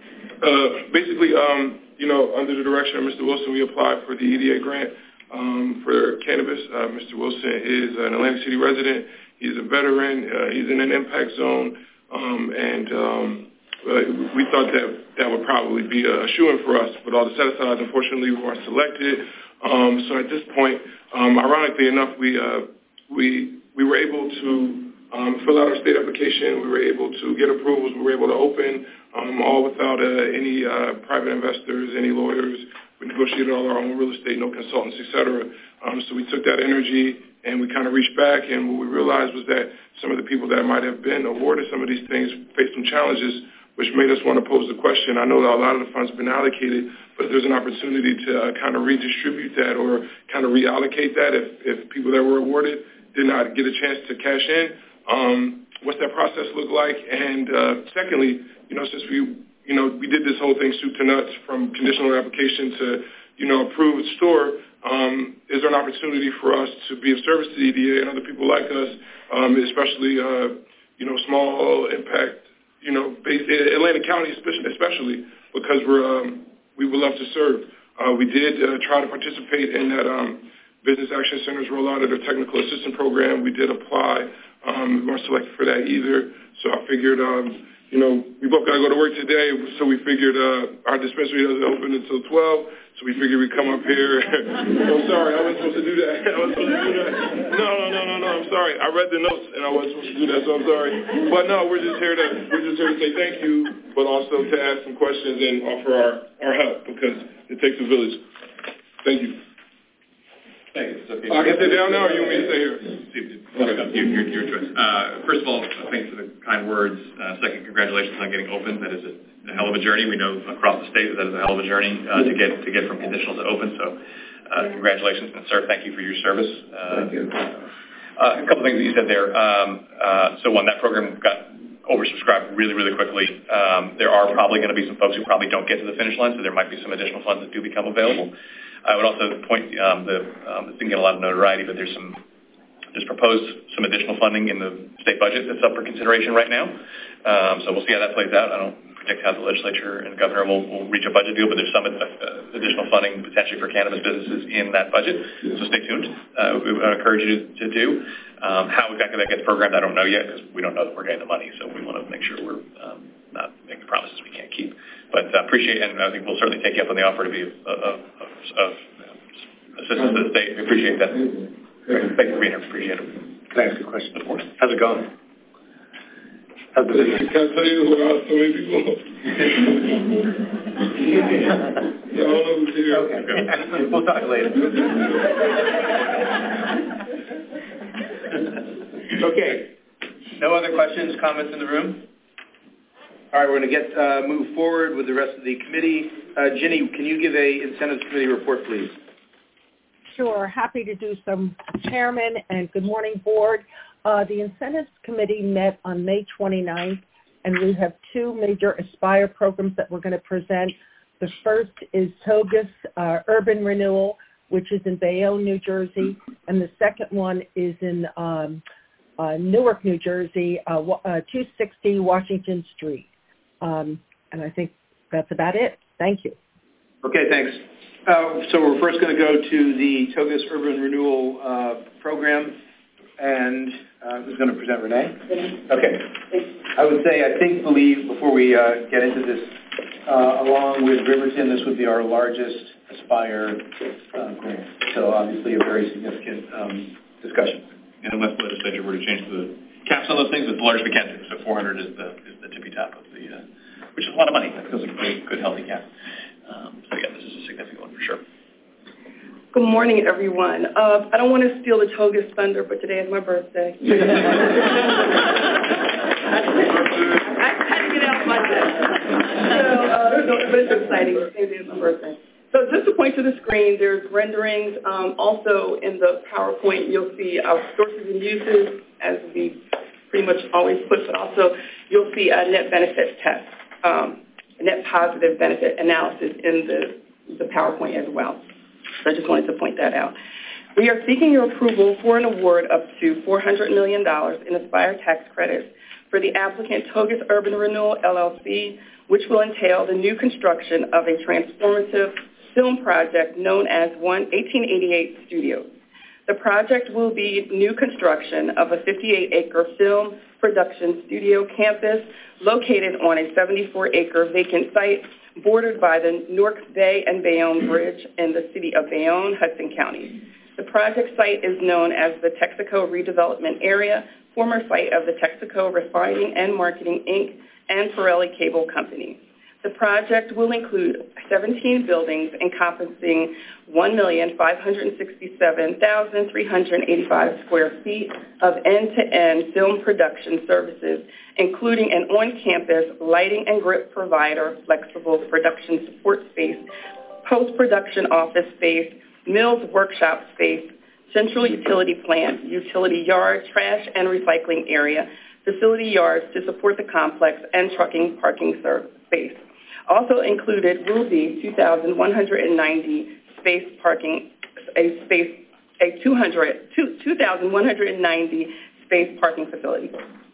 Speaker 12: uh, basically, um, you know, under the direction of Mister Wilson, we applied for the E D A grant um, for cannabis. Uh, Mister Wilson is an Atlantic City resident. He's a veteran. Uh, he's in an impact zone, um, and um, uh, we thought that that would probably be a shoo-in for us. With all the set-asides, unfortunately, we weren't selected. Um, so at this point, um, ironically enough, we uh, we we were able to um, fill out our state application. We were able to get approvals. We were able to open, um, all without uh, any uh, private investors, any lawyers. We negotiated all our own real estate, no consultants, et cetera. Um, so we took that energy and we kind of reached back, and what we realized was that some of the people that might have been awarded some of these things faced some challenges, which made us want to pose the question. I know that a lot of the funds have been allocated, but if there's an opportunity to uh, kind of redistribute that or kind of reallocate that if, if people that were awarded did not get a chance to cash in, um, what's that process look like? And uh, secondly, you know, since we, you know, we did this whole thing soup to nuts from conditional application to, you know, approved store, um, is there an opportunity for us to be of service to the E D A and other people like us, um, especially, uh, you know, small impact, you know, based in Atlantic County especially, because we're, um, we would love to serve. Uh, we did uh, try to participate in that um, Business Action Center's rollout of their technical assistant program. We did apply. Um, we weren't selected for that either. So I figured, um, you know, we both got to go to work today, so we figured uh, our dispensary doesn't open until twelve, so we figured we'd come up here. I'm sorry, I wasn't supposed to do that. I wasn't supposed to do that. No, no, no, no, no, I'm sorry. I read the notes, and I wasn't supposed to do that, so I'm sorry. But no, we're just here to we're just here to say thank you, but also to ask some questions and offer our, our help, because it takes a village. Thank you.
Speaker 3: Thank you. Okay.
Speaker 12: I can sit down now, or you want me to stay here?
Speaker 3: Okay. Your, your, your choice. Uh, first of all, thanks for the kind words. Uh, second, congratulations on getting open. That is a a hell of a journey. We know across the state that is a hell of a journey uh, to get to get from conditional to open. So uh, congratulations, and sir, thank you for your service. Uh, thank you. Uh, a couple things that you said there. Um, uh, so one, that program got oversubscribed really, really quickly. Um, there are probably going to be some folks who probably don't get to the finish line, so there might be some additional funds that do become available. I would also point, um, the, um, this didn't get a lot of notoriety, but there's some, there's proposed some additional funding in the state budget that's up for consideration right now. Um, so we'll see how that plays out. I don't predict how the legislature and the governor will, will reach a budget deal, but there's some uh, additional funding potentially for cannabis businesses in that budget. So stay tuned. Uh, we would encourage you to, to do. Um, how exactly that gets programmed, I don't know yet because we don't know that we're getting the money. So we want to make sure we're um, not making promises we can't keep. But uh, appreciate, and I think we'll certainly take you up on the offer to be of, of, of, of assistance to the state. We appreciate that. Thank you for being here. Appreciate it.
Speaker 8: Can I ask a question?
Speaker 3: Of course.
Speaker 8: How's it going? How's the business?
Speaker 12: Can I tell you who else so many people? Yeah, I don't know who's here.
Speaker 8: Okay. We'll talk later. Okay. No other questions, comments in the room? All right, we're going to get uh, move forward with the rest of the committee. Uh, Ginny, can you give a incentives committee report, please?
Speaker 10: Sure. Happy to do some, Chairman, and good morning, Board. Uh, the Incentives Committee met on May twenty-ninth, and we have two major Aspire programs that we're going to present. The first is Togus uh, Urban Renewal, which is in Bayonne, New Jersey, and the second one is in um, uh, Newark, New Jersey, uh, uh, two sixty Washington Street. Um, and I think that's about it. Thank you.
Speaker 8: Okay, thanks. Uh, so we're first going to go to the Togus Urban Renewal uh, Program, and uh, who's going to present, Renee? Okay. I would say, I think, believe, before we uh, get into this, uh, along with Riverton, this would be our largest Aspire uh, grant. So obviously a very significant um, discussion.
Speaker 3: And unless the legislature were to change the caps on those things, it's the largest we can do. So four hundred is the is the tippy top of the, uh, which is a lot of money. That feels like a pretty good, healthy cap. Um, so yeah, this is a significant one for sure.
Speaker 13: Good morning, everyone. Uh, I don't want to steal the Togus thunder, but today is my birthday. I had to get out my day. So, uh, no, but it's exciting. Today is my birthday. So just to point to the screen, there's renderings. Um, also in the PowerPoint, you'll see our sources and uses, as we pretty much always put, but also you'll see a net benefits test, um, a net positive benefit analysis in the, the PowerPoint as well. So I just wanted to point that out. We are seeking your approval for an award up to four hundred million dollars in Aspire tax credits for the applicant Togus Urban Renewal, L L C, which will entail the new construction of a transformative film project known as eighteen eighty-eight Studios. The project will be new construction of a fifty-eight acre film production studio campus located on a seventy-four acre vacant site bordered by the Newark Bay and Bayonne Bridge in the city of Bayonne, Hudson County. The project site is known as the Texaco Redevelopment Area, former site of the Texaco Refining and Marketing, Incorporated and Pirelli Cable Company. The project will include seventeen buildings encompassing one million five hundred sixty-seven thousand three hundred eighty-five square feet of end-to-end film production services, including an on-campus lighting and grip provider, flexible production support space, post-production office space, Mills workshop space, central utility plant, utility yard, trash and recycling area, facility yards to support the complex, and trucking parking space. Also included will be two thousand one hundred ninety space parking, a space, a two thousand one hundred ninety space parking facility.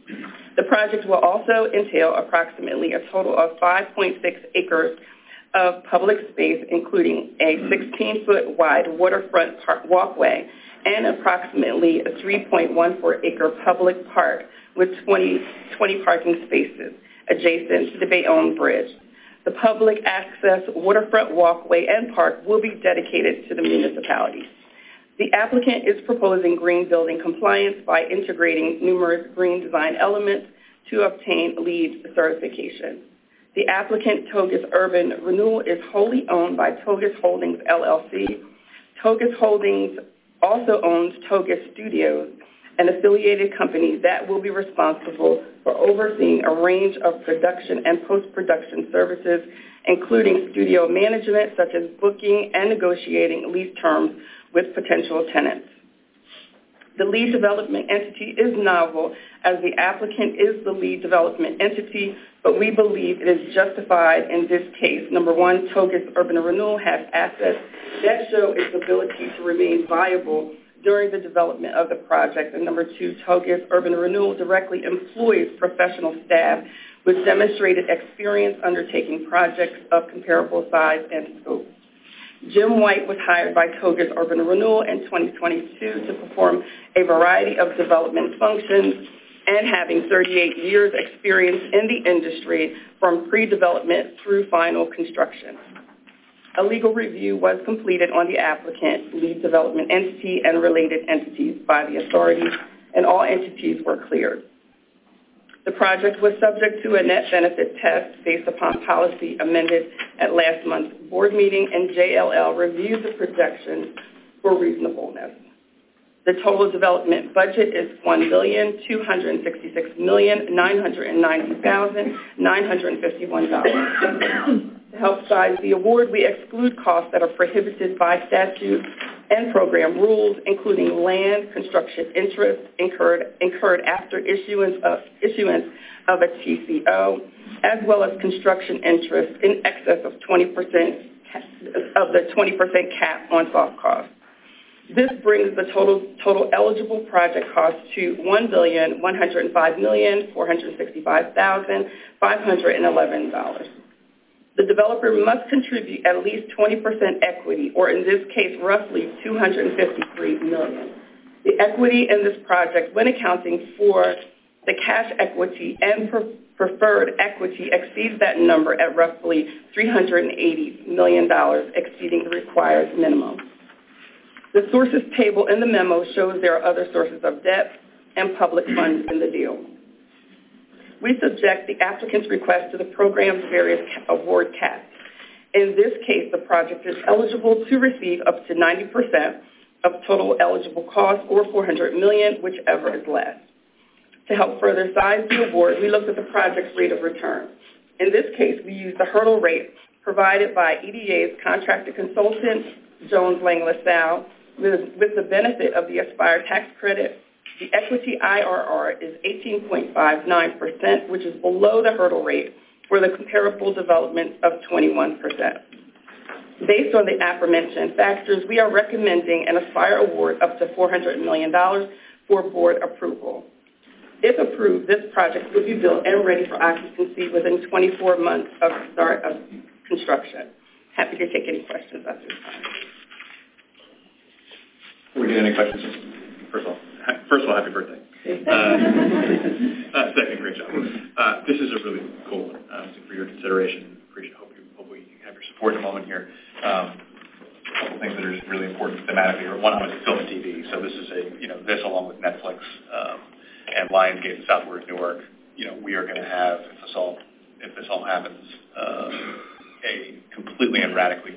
Speaker 13: The project will also entail approximately a total of five point six acres of public space, including a sixteen foot wide waterfront park walkway and approximately a three point one four acre public park with twenty, twenty parking spaces adjacent to the Bayonne Bridge. The public access waterfront walkway and park will be dedicated to the municipality. The applicant is proposing green building compliance by integrating numerous green design elements to obtain LEED certification. The applicant, Togus Urban Renewal, is wholly owned by Togus Holdings, L L C. Togus Holdings also owns Togus Studios, an affiliated company that will be responsible for overseeing a range of production and post-production services, including studio management, such as booking and negotiating lease terms with potential tenants. The lead development entity is novel, as the applicant is the lead development entity, but we believe it is justified in this case. Number one, Togus Urban Renewal has assets that show its ability to remain viable during the development of the project. And number two, Togus Urban Renewal directly employs professional staff with demonstrated experience undertaking projects of comparable size and scope. Jim White was hired by Togus Urban Renewal in twenty twenty-two to perform a variety of development functions, and having thirty-eight years experience in the industry from pre-development through final construction. A legal review was completed on the applicant, lead development entity, and related entities by the authority, and all entities were cleared. The project was subject to a net benefit test based upon policy amended at last month's board meeting, and J L L reviewed the projections for reasonableness. The total development budget is one billion two hundred sixty-six million nine hundred ninety thousand nine hundred fifty-one dollars. To help size the award, we exclude costs that are prohibited by statute and program rules, including land, construction interest incurred incurred after issuance of issuance of a T C O, as well as construction interest in excess of twenty percent of the twenty percent cap on soft costs. This brings the total total eligible project cost to one billion one hundred five million four hundred sixty-five thousand five hundred eleven dollars. The developer must contribute at least twenty percent equity, or in this case, roughly two hundred fifty-three million dollars. The equity in this project, when accounting for the cash equity and pre- preferred equity, exceeds that number at roughly three hundred eighty million dollars, exceeding the required minimum. The sources table in the memo shows there are other sources of debt and public funds in the deal. We subject the applicant's request to the program's various award caps. In this case, the project is eligible to receive up to ninety percent of total eligible cost, or four hundred million dollars, whichever is less. To help further size the award, we looked at the project's rate of return. In this case, we used the hurdle rate provided by E D A's contracted consultant, Jones Lang LaSalle, with, with the benefit of the Aspire tax credit. The equity I R R is eighteen point five nine percent, which is below the hurdle rate for the comparable development of twenty-one percent. Based on the aforementioned factors, we are recommending an Aspire award up to four hundred million dollars for board approval. If approved, this project will be built and ready for occupancy within twenty-four months of start of construction. Happy to take any questions at this time.
Speaker 3: Before we get any questions, first of all, First of all, happy birthday. Uh, uh, second, great job. Uh, this is a really cool one um, for your consideration. Appreciate, hope you, hope we have your support in a moment here. Um, a couple things that are really important thematically. One, obviously, film and T V. So this is a, you know, this along with Netflix um, and Lionsgate and Southward Newark. You know, we are going to have, if this all, if this all happens, uh, a completely and radically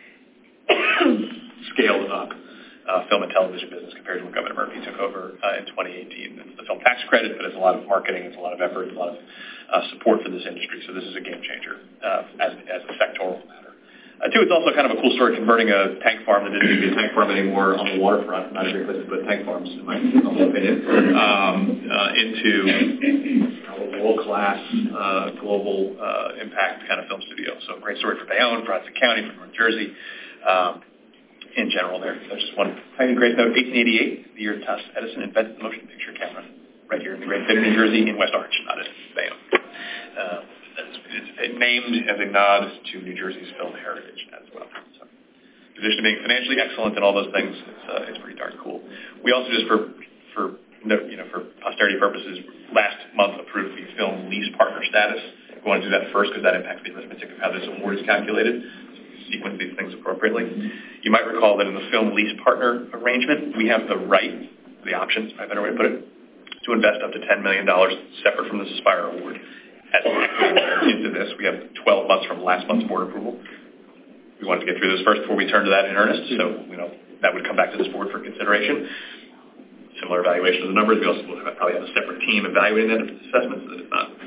Speaker 3: scaled up Uh, film and television business compared to when Governor Murphy took over uh, in twenty eighteen. It's the film tax credit, but it's a lot of marketing, it's a lot of effort, it's a lot of uh, support for this industry. So this is a game changer uh, as, as a sectoral matter. Uh, two, it's also kind of a cool story converting a tank farm that didn't need to be a tank farm anymore on the waterfront, not a great place to put tank farms, in my humble opinion, um, uh, into a world-class, uh, global uh, impact kind of film studio. So great story for Bayonne, Bronson County, from North Jersey. Um, In general, there. There's just one tiny great note. eighteen eighty-eight, the year Thomas Edison invented the motion picture camera, right here in the great city of New Jersey, in West Orange, not in Bayonne. Uh, it's, it's named as a nod to New Jersey's film heritage as well. So, in addition to being financially excellent and all those things, it's, uh, it's pretty darn cool. We also just, for for you know for posterity purposes, last month approved the film lease partner status. We want to do that first because that impacts the arithmetic of how this award is calculated. Sequence these things appropriately. You might recall that in the film lease partner arrangement, we have the right, the options, a better way to put it, to invest up to ten million dollars separate from this Aspire award. As into this, we have twelve months from last month's board approval. We wanted to get through this first before we turn to that in earnest, so you know that would come back to this board for consideration. similar evaluation of the numbers. We also will have, probably have a separate team evaluating that assessment so that it's not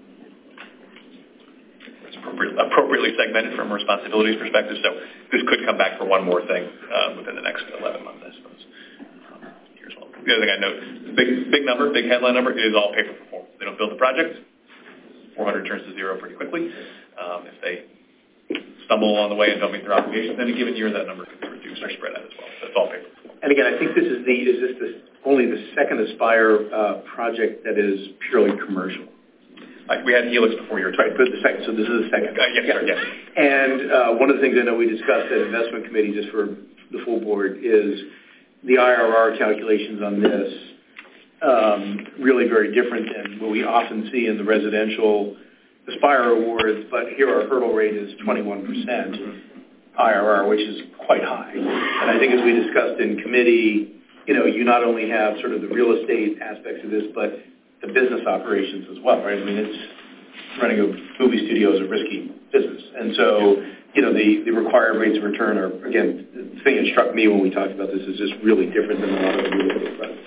Speaker 3: it's appropriate, appropriately segmented from a responsibilities perspective. So this could come back for one more thing uh, within the next eleven months, I suppose. Um, here's one. The other thing I note, big, big number, big headline number is all pay for performance. They don't build the project, four hundred turns to zero pretty quickly. Um, if they stumble along the way and don't meet their obligations in any given year, that number could be reduced or spread out as well. So it's all pay for performance.
Speaker 8: And again, I think this is the, is this the, only the second Aspire uh, project that is purely commercial?
Speaker 3: Like we had Helix before your time.
Speaker 8: Right, but the second, so this is the second.
Speaker 3: Uh, yes,
Speaker 8: yeah.
Speaker 3: sir, yes.
Speaker 8: And uh, one of the things I know we discussed at investment committee, just for the full board, is the I R R calculations on this um, really very different than what we often see in the residential Aspire awards, but here our hurdle rate is twenty-one percent I R R, which is quite high. And I think as we discussed in committee, you know, you not only have sort of the real estate aspects of this, but the business operations as well, right? I mean, it's running a movie studio is a risky business. And so, you know, the, the required rates of return are, again, the thing that struck me when we talked about this is just really different than a lot of the real estate projects.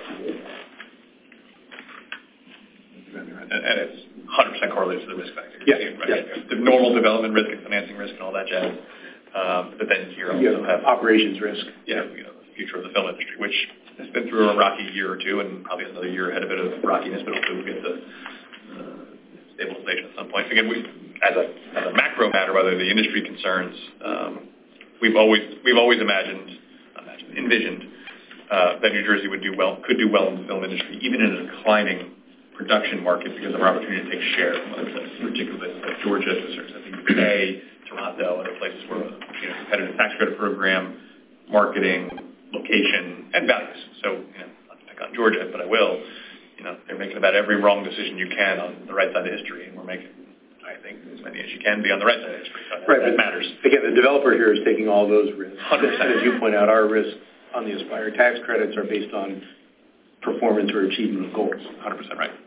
Speaker 3: And, and it's one hundred percent correlated to the risk factor.
Speaker 8: Yeah,
Speaker 3: right?
Speaker 8: yeah.
Speaker 3: The normal development risk and financing risk and all that jazz. Um, but then you also
Speaker 8: you
Speaker 3: have
Speaker 8: operations risk.
Speaker 3: Yeah, you know, the future of the film industry, which has been through a rocky year or two, and probably another year ahead of it of rockiness, but hopefully we'll get to uh, stabilization at some point. Again, we, as a as a macro matter, whether the industry concerns, um, we've always we've always imagined, imagined envisioned uh, that New Jersey would do well, could do well in the film industry, even in a declining production market because of our opportunity to take share from other places, particularly like Georgia, to a certain extent, the U K, Toronto, other places where you know competitive tax credit program, marketing, location, and values. So, you know, not to pick on Georgia, but I will. You know, they're making about every wrong decision you can on the right side of history, and we're making, I think, as many as you can be on the right side of history. So
Speaker 8: right,
Speaker 3: that matters.
Speaker 8: Again, the developer here is taking all those risks.
Speaker 3: one hundred percent.
Speaker 8: And as you point out, our risks on the Aspire tax credits are based on performance or achievement of goals.
Speaker 3: one hundred percent right.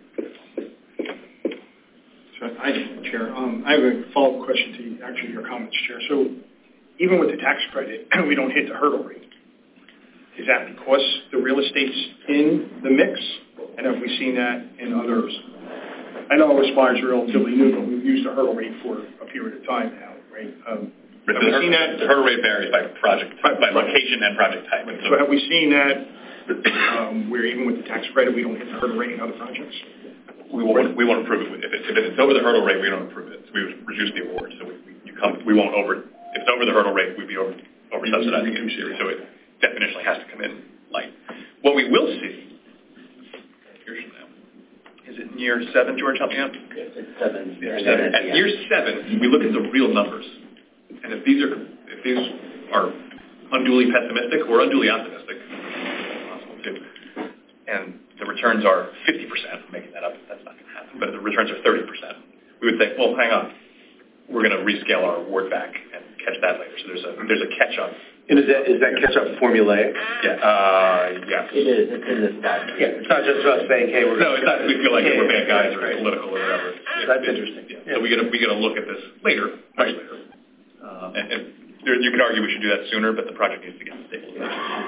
Speaker 5: So I, Chair, um, I have a follow-up question to actually your comments, Chair. So even with the tax credit, we don't hit the hurdle rate. Is that because the real estate's in the mix? And have we seen that in others? I know Aspire is relatively new, but we've used the hurdle rate for a period of time now, right? Um,
Speaker 3: But
Speaker 5: have
Speaker 3: the,
Speaker 5: we
Speaker 3: hur-
Speaker 5: seen that?
Speaker 3: the hurdle rate varies by project, by, by location and project type.
Speaker 5: Right. So have we seen that um, where even with the tax credit, we don't hit the hurdle rate in other projects?
Speaker 3: We won't, we won't approve it. If, it. if it's over the hurdle rate, we don't approve it. So we would reduce the award. So we, we, you come, we won't over, if it's over the hurdle rate, we'd be over, over subsidizing it. So it definitionally has to come in light. What we will see, here's now, is it in year seven, George, help me out?
Speaker 8: Yes, it's seven.
Speaker 3: Year seven. At year seven, we look at the real numbers. And if these are, if these are unduly pessimistic or unduly optimistic, possible too, and the returns are fifty percent, I'm making that up, that's not going to happen, but if the returns are thirty percent, we would say, well, hang on, we're going to rescale our award back and catch that later. So there's a there's a catch-up.
Speaker 8: And is that, is that catch-up formulaic?
Speaker 3: Yeah, uh, yeah.
Speaker 8: It is, it's in the statute. Yeah, it's not just us saying, hey, we're
Speaker 3: No, it's not, we feel like
Speaker 8: yeah,
Speaker 3: we're bad guys or
Speaker 8: right.
Speaker 3: political or whatever. It's,
Speaker 8: That's
Speaker 3: it's,
Speaker 8: interesting.
Speaker 3: Yeah. Yeah. So we got to we got to look at this later, much later. Uh, and, and there, you could argue we should do that sooner, but the project needs to get stabilization.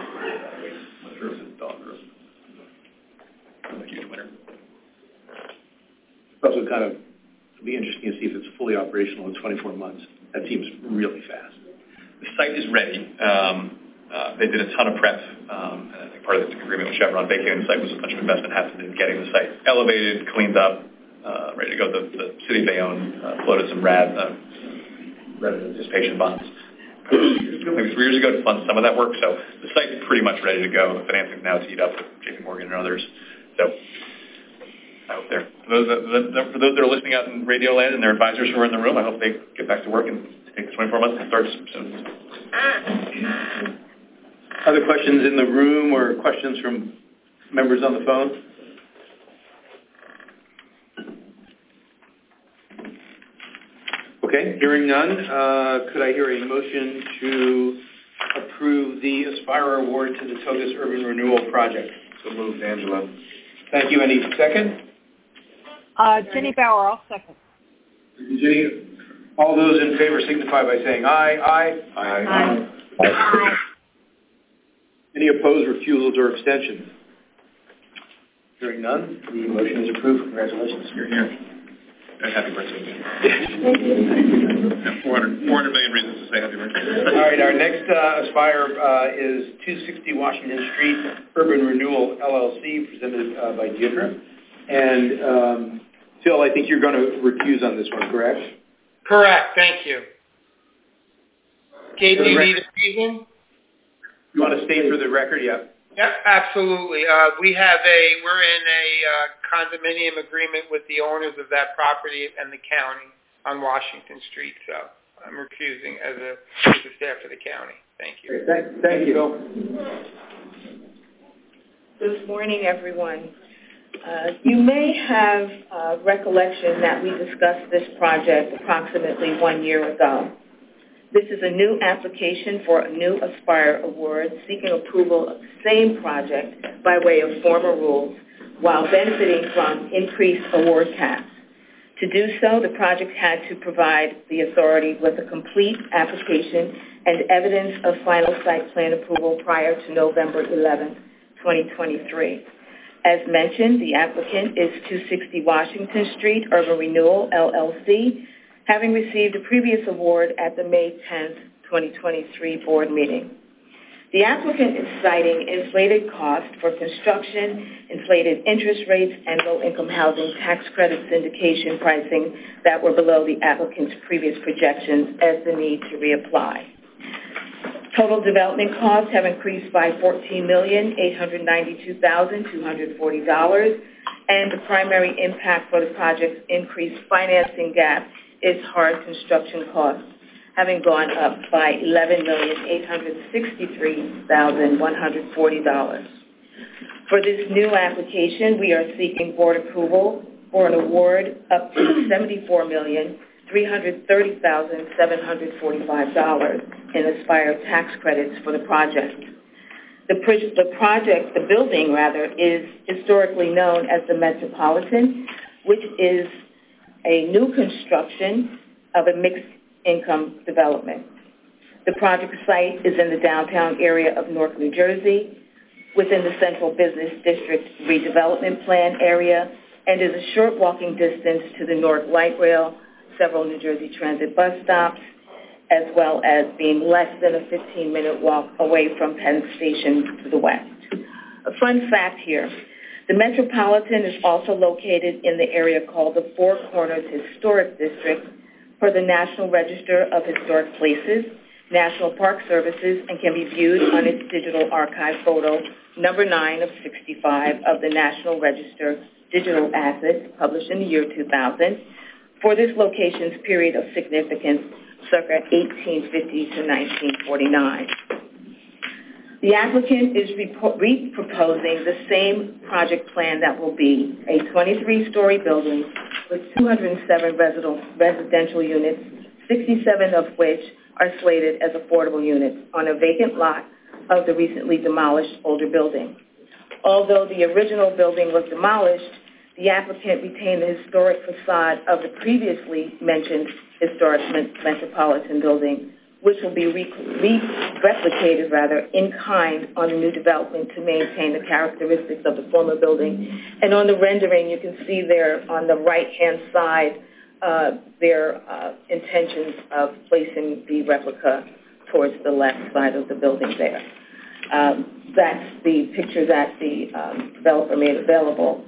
Speaker 3: A huge winner.
Speaker 8: It's also kind of it'll be interesting to see if it's fully operational in twenty-four months. That seems really fast.
Speaker 3: The site is ready. Um, uh, they did a ton of prep, um, and I think part of the agreement with Chevron vacating the site was a bunch of investment happened in getting the site elevated, cleaned up, uh, ready to go. The, the city of Bayonne uh, floated some R A D, uh, resident participation bonds, maybe three years ago to fund some of that work. So the site's pretty much ready to go. The financing's now teed up with J P Morgan and others. So I hope they're, for those, that, for those that are listening out in radio land and their advisors who are in the room, I hope they get back to work and take the twenty-four months and start soon.
Speaker 8: Other questions in the room or questions from members on the phone? Okay, hearing none, uh, could I hear a motion to approve the Aspire Award to the Togus Urban Renewal Project?
Speaker 7: So moved, Angela.
Speaker 8: Thank you. Any second?
Speaker 10: Uh, Jenny Bauer, I'll second.
Speaker 8: Jenny, all those in favor signify by saying aye. Aye.
Speaker 7: Aye.
Speaker 10: Aye.
Speaker 8: Any opposed, refusals, or abstentions? Hearing none, the motion is approved. Congratulations.
Speaker 3: You're here. And happy birthday again. Yeah, four hundred, four hundred million reasons to say happy birthday.
Speaker 2: All right, our next uh, Aspire uh, is two sixty Washington Street, Urban Renewal L L C, presented uh, by Deirdre. And um, Phil, I think you're going to recuse on this one, correct?
Speaker 14: Correct, thank you. Kate, do you need a reason?
Speaker 2: You want to state for the record? Yeah.
Speaker 14: Yep, absolutely. Uh, we have a, we're in a uh, condominium agreement with the owners of that property and the county on Washington Street, so I'm recusing as a, as a staff of the county. Thank you.
Speaker 2: Thank, thank you, Bill.
Speaker 15: Good morning, everyone. Uh, you may have uh, recollection that we discussed this project approximately one year ago. This is a new application for a new Aspire Award seeking approval of the same project by way of former rules while benefiting from increased award caps. To do so, the project had to provide the authority with a complete application and evidence of final site plan approval prior to November eleventh, twenty twenty-three. As mentioned, the applicant is two sixty Washington Street, Urban Renewal, L L C, having received a previous award at the May tenth, twenty twenty-three board meeting. The applicant is citing inflated costs for construction, inflated interest rates, and low-income housing tax credit syndication pricing that were below the applicant's previous projections as the need to reapply. Total development costs have increased by fourteen million, eight hundred ninety-two thousand, two hundred forty dollars, and the primary impact for the project's increased financing gap is hard construction costs, having gone up by eleven million, eight hundred sixty-three thousand, one hundred forty dollars. For this new application, we are seeking board approval for an award up to seventy-four million, three hundred thirty thousand, seven hundred forty-five dollars in Aspire tax credits for the project. The, pro- the project, the building rather, is historically known as the Metropolitan, which is a new construction of a mixed income development. The project site is in the downtown area of Newark, New Jersey, within the Central Business District redevelopment plan area, and is a short walking distance to the Newark Light Rail, several New Jersey Transit bus stops, as well as being less than a fifteen-minute walk away from Penn Station to the west. A fun fact here, the Metropolitan is also located in the area called the Four Corners Historic District per the National Register of Historic Places, National Park Services, and can be viewed on its digital archive photo, number nine of sixty-five of the National Register Digital Assets, published in the year two thousand, for this location's period of significance, circa eighteen fifty to nineteen forty-nine. The applicant is re-proposing the same project plan that will be a twenty-three-story building with two hundred seven residential units, sixty-seven of which are slated as affordable units on a vacant lot of the recently demolished older building. Although the original building was demolished, the applicant retained the historic facade of the previously mentioned historic Metropolitan building, which will be re- re- replicated rather in kind on the new development to maintain the characteristics of the former building. And on the rendering, you can see there on the right-hand side uh, their uh, intentions of placing the replica towards the left side of the building there. Um, that's the picture that the um, developer made available.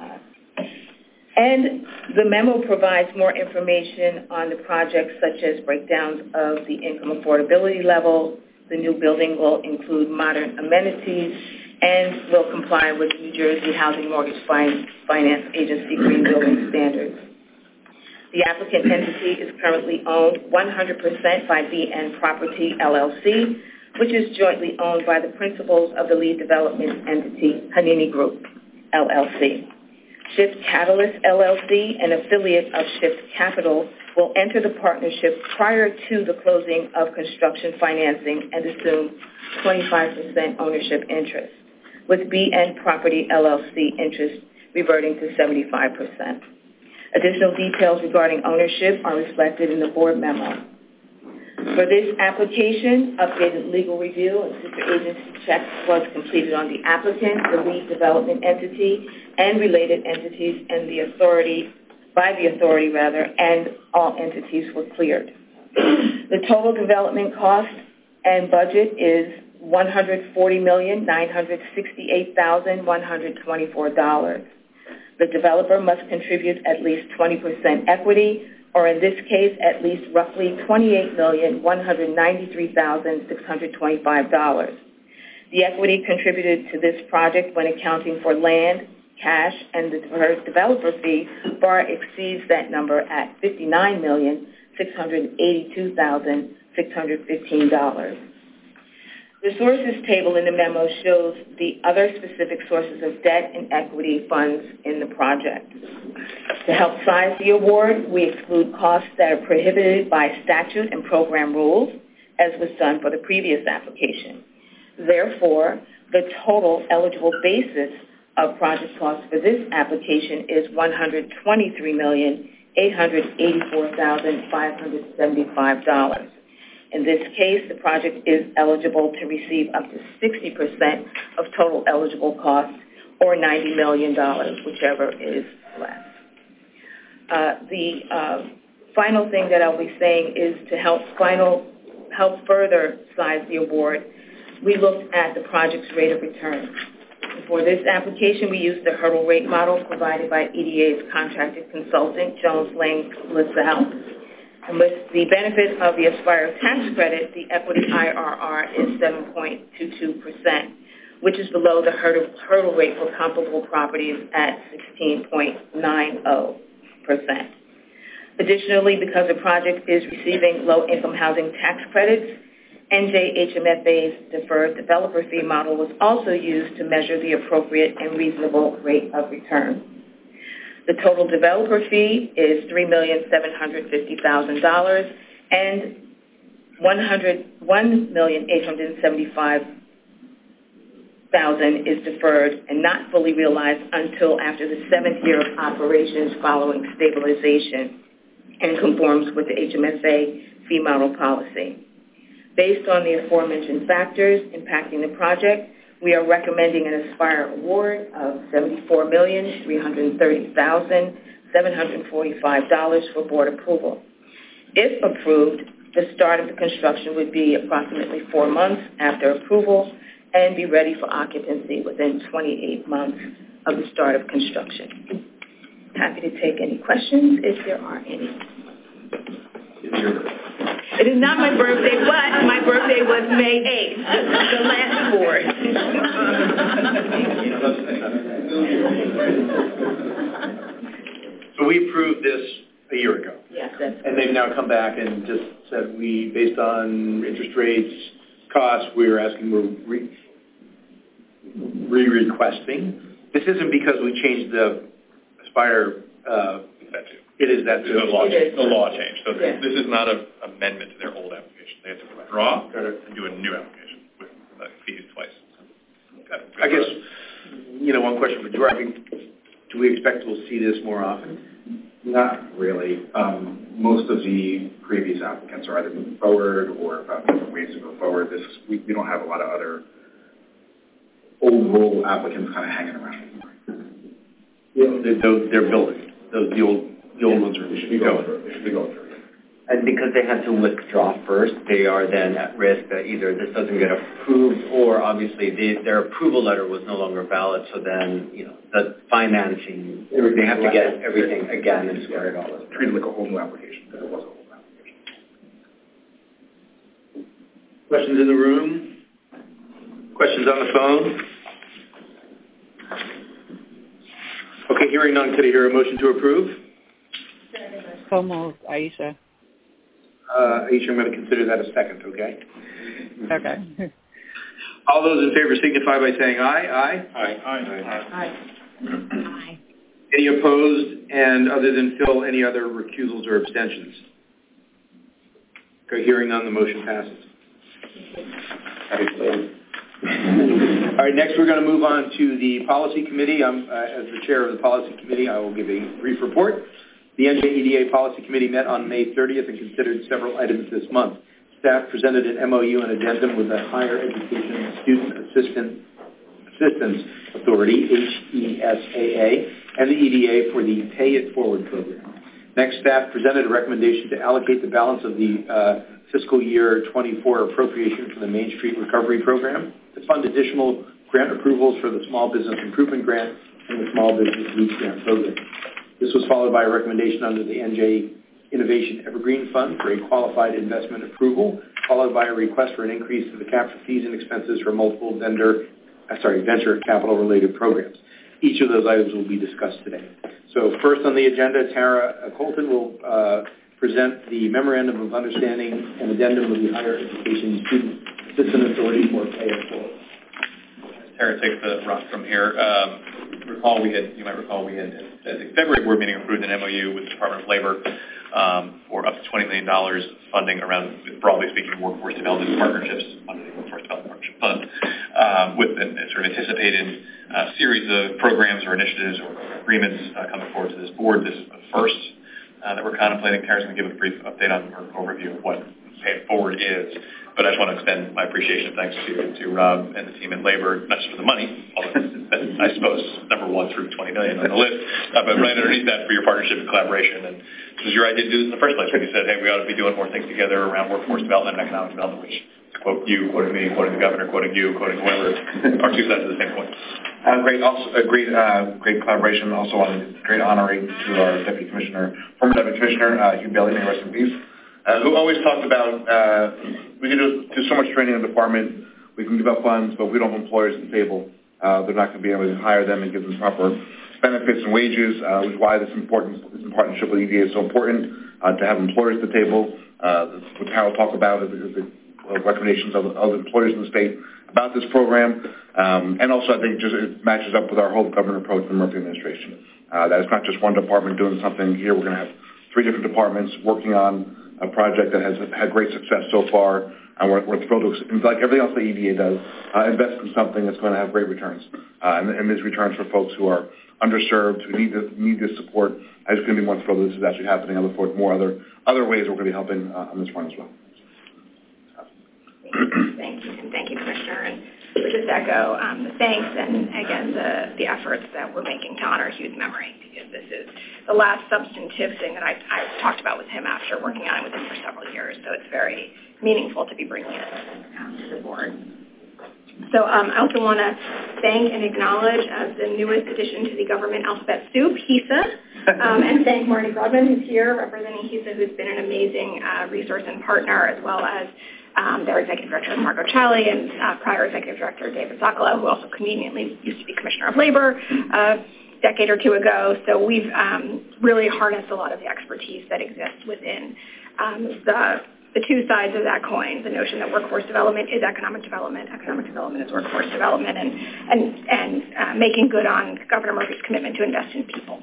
Speaker 15: And the memo provides more information on the project, such as breakdowns of the income affordability level. The new building will include modern amenities and will comply with New Jersey Housing Mortgage Finance Agency Green Building Standards. The applicant entity is currently owned one hundred percent by B N Property, L L C, which is jointly owned by the principals of the lead development entity, Hanini Group, L L C. Shift Catalyst, L L C, an affiliate of Shift Capital, will enter the partnership prior to the closing of construction financing and assume twenty-five percent ownership interest, with B N Property, L L C interest reverting to seventy-five percent. Additional details regarding ownership are reflected in the board memo. For this application, updated legal review and sister agency check was completed on the applicant, the lead development entity, and related entities, and the authority, by the authority rather, and all entities were cleared. The total development cost and budget is one hundred forty million nine hundred sixty-eight thousand one hundred twenty-four dollars. The developer must contribute at least twenty percent equity, or in this case, at least roughly twenty-eight million one hundred ninety-three thousand six hundred twenty-five dollars. The equity contributed to this project when accounting for land, cash, and the developer fee far exceeds that number at fifty-nine million six hundred eighty-two thousand six hundred fifteen dollars. The sources table in the memo shows the other specific sources of debt and equity funds in the project. To help size the award, we exclude costs that are prohibited by statute and program rules, as was done for the previous application. Therefore, the total eligible basis of project costs for this application is one hundred twenty-three million eight hundred eighty-four thousand five hundred seventy-five dollars. In this case, the project is eligible to receive up to sixty percent of total eligible costs, or ninety million dollars, whichever is less. Uh, the uh, final thing that I'll be saying is to help final help further size the award, we looked at the project's rate of return. For this application, we used the hurdle rate model provided by E D A's contracted consultant, Jones Lang LaSalle. And with the benefit of the Aspire tax credit, the equity I R R is seven point two two percent, which is below the hurdle, hurdle rate for comparable properties at sixteen point nine zero percent. Additionally, because the project is receiving low-income housing tax credits, N J H M F A's deferred developer fee model was also used to measure the appropriate and reasonable rate of return. The total developer fee is three million seven hundred fifty thousand dollars, and one million eight hundred seventy-five thousand dollars is deferred and not fully realized until after the seventh year of operations following stabilization, and conforms with the H M F A fee model policy. Based on the aforementioned factors impacting the project, we are recommending an Aspire award of seventy-four million three hundred thirty thousand seven hundred forty-five dollars for board approval. If approved, the start of the construction would be approximately four months after approval and be ready for occupancy within twenty-eight months of the start of construction. Happy to take any questions if there are any. It is not my birthday, but my birthday was May eighth, the last award.
Speaker 2: So we approved this a year ago.
Speaker 15: Yes, that's
Speaker 2: and they've now come back and just said we, based on interest rates, costs, we are asking, we're re- re-requesting. This isn't because we changed the Aspire. Uh, It is that
Speaker 3: the law change. The law change. So yeah. This is not an amendment to their old application. They have to withdraw and do a new application with uh, fees twice. Okay.
Speaker 2: I guess, you know, one question for George. I mean, do we expect we'll see this more often?
Speaker 16: Not really. Um, most of the previous applicants are either moving forward or found different ways to go forward. This we, we don't have a lot of other old rule applicants kind of hanging around.
Speaker 2: Yeah, they're, they're building. Those, the old The old ones are, should be going.
Speaker 16: They should be going through.
Speaker 17: And because they had to withdraw first, they are then at risk that either this doesn't get approved or obviously they, their approval letter was no longer valid. So then, you know, the financing, they have to get everything again and square it all up.
Speaker 16: Treated like a whole new application because it was a whole new application.
Speaker 2: Questions in the room? Questions on the phone? Okay, hearing none, could I hear a motion to approve?
Speaker 1: So moved, Aisha.
Speaker 2: Uh, Aisha, I'm going to consider that a second, okay?
Speaker 1: Okay.
Speaker 2: All those in favor signify by saying aye. Aye?
Speaker 3: Aye.
Speaker 15: Aye.
Speaker 3: Aye.
Speaker 15: Aye.
Speaker 2: Any opposed? And other than Phil, any other recusals or abstentions? Okay, hearing none, the motion passes. All right, next we're going to move on to the Policy Committee. I'm, uh, as the chair of the Policy Committee, I will give a brief report. The N J E D A Policy Committee met on May thirtieth and considered several items this month.
Speaker 8: staff presented an M O U and addendum with the Higher Education Student Assistant Assistance Authority, H E S A A, and the E D A for the Pay It Forward program. Next, staff presented a recommendation to allocate the balance of the uh, fiscal year twenty-four appropriation for the Main Street Recovery Program to fund additional grant approvals for the Small Business Improvement Grant and the Small Business Lease Grant Program. This was followed by a recommendation under the N J Innovation Evergreen Fund for a qualified investment approval, followed by a request for an increase to the cap for fees and expenses for multiple vendor, uh, sorry, venture capital-related programs. Each of those items will be discussed today. So first on the agenda, Tara Colton will uh, present the Memorandum of Understanding and Addendum of the Higher Education Student Assistance Authority for Pay It Forward.
Speaker 3: Tara takes the rock from here. Um, recall we had, you might recall we had at the February board meeting approved an M O U with the Department of Labor um, for up to twenty million dollars funding around, broadly speaking, workforce development partnerships under the Workforce Development Partnership Fund, um, with a, a sort of anticipated uh, series of programs or initiatives or agreements uh, coming forward to this board. This is the first uh, that we're contemplating. Tara's going to give a brief update on her overview of what Pay It Forward is. But I just want to extend my appreciation and thanks to, to Rob and the team at Labor, not just for the money, although it's been, I suppose, number one through twenty million on the list, uh, but right underneath that for your partnership and collaboration. And this was your idea to do this in the first place when you said, hey, we ought to be doing more things together around workforce development and economic development, which, to quote you, quoting me, quoting the governor, quoting you, quoting whoever, are two sides of the same coin.
Speaker 7: Uh, great, also a great, uh, great collaboration. Also, on great honoring to our deputy commissioner, former deputy commissioner uh, Hugh Bailey, may rest in peace. Uh, who always talked about uh, we can do, do so much training in the department, we can give up funds, but we don't have employers at the table. Uh, they're not going to be able to hire them and give them proper benefits and wages, uh, which is why this important this partnership with E D A is so important, uh, to have employers at the table. Uh, what Carol talked about is the, the recommendations of, of employers in the state about this program. Um, and also, I think just it matches up with our whole government approach in the Murphy administration. Uh, that it's not just one department doing something here. We're going to have three different departments working on a project that has had great success so far, and we're, we're thrilled to, like everything else the E D A does, uh, invest in something that's going to have great returns. Uh, and, and these returns for folks who are underserved, who need this, need this support. I just couldn't be more thrilled that this is actually happening. I look forward to more other other ways we're going to be helping uh, on this front as well.
Speaker 18: Thank you, and thank you, Commissioner. And we just echo um, the thanks and, again, the, the efforts that we're making to honor Hugh's memory, because this is the last substantive thing that I, I talked about with him after working on it with him for several years. So it's very meaningful to be bringing it um, to the board. So um, I also want to thank and acknowledge as the newest addition to the government alphabet soup, HESA, um, and thank Marty Broadman, who's here representing HESA, who's been an amazing uh, resource and partner, as well as um, their executive director, Margot Challey, and uh, prior executive director, David Sokolow, who also conveniently used to be Commissioner of Labor uh, a decade or two ago. So we've um, really harnessed a lot of the expertise that exists within um, the the two sides of that coin, the notion that workforce development is economic development, economic development is workforce development, and, and, and uh, making good on Governor Murphy's commitment to invest in people.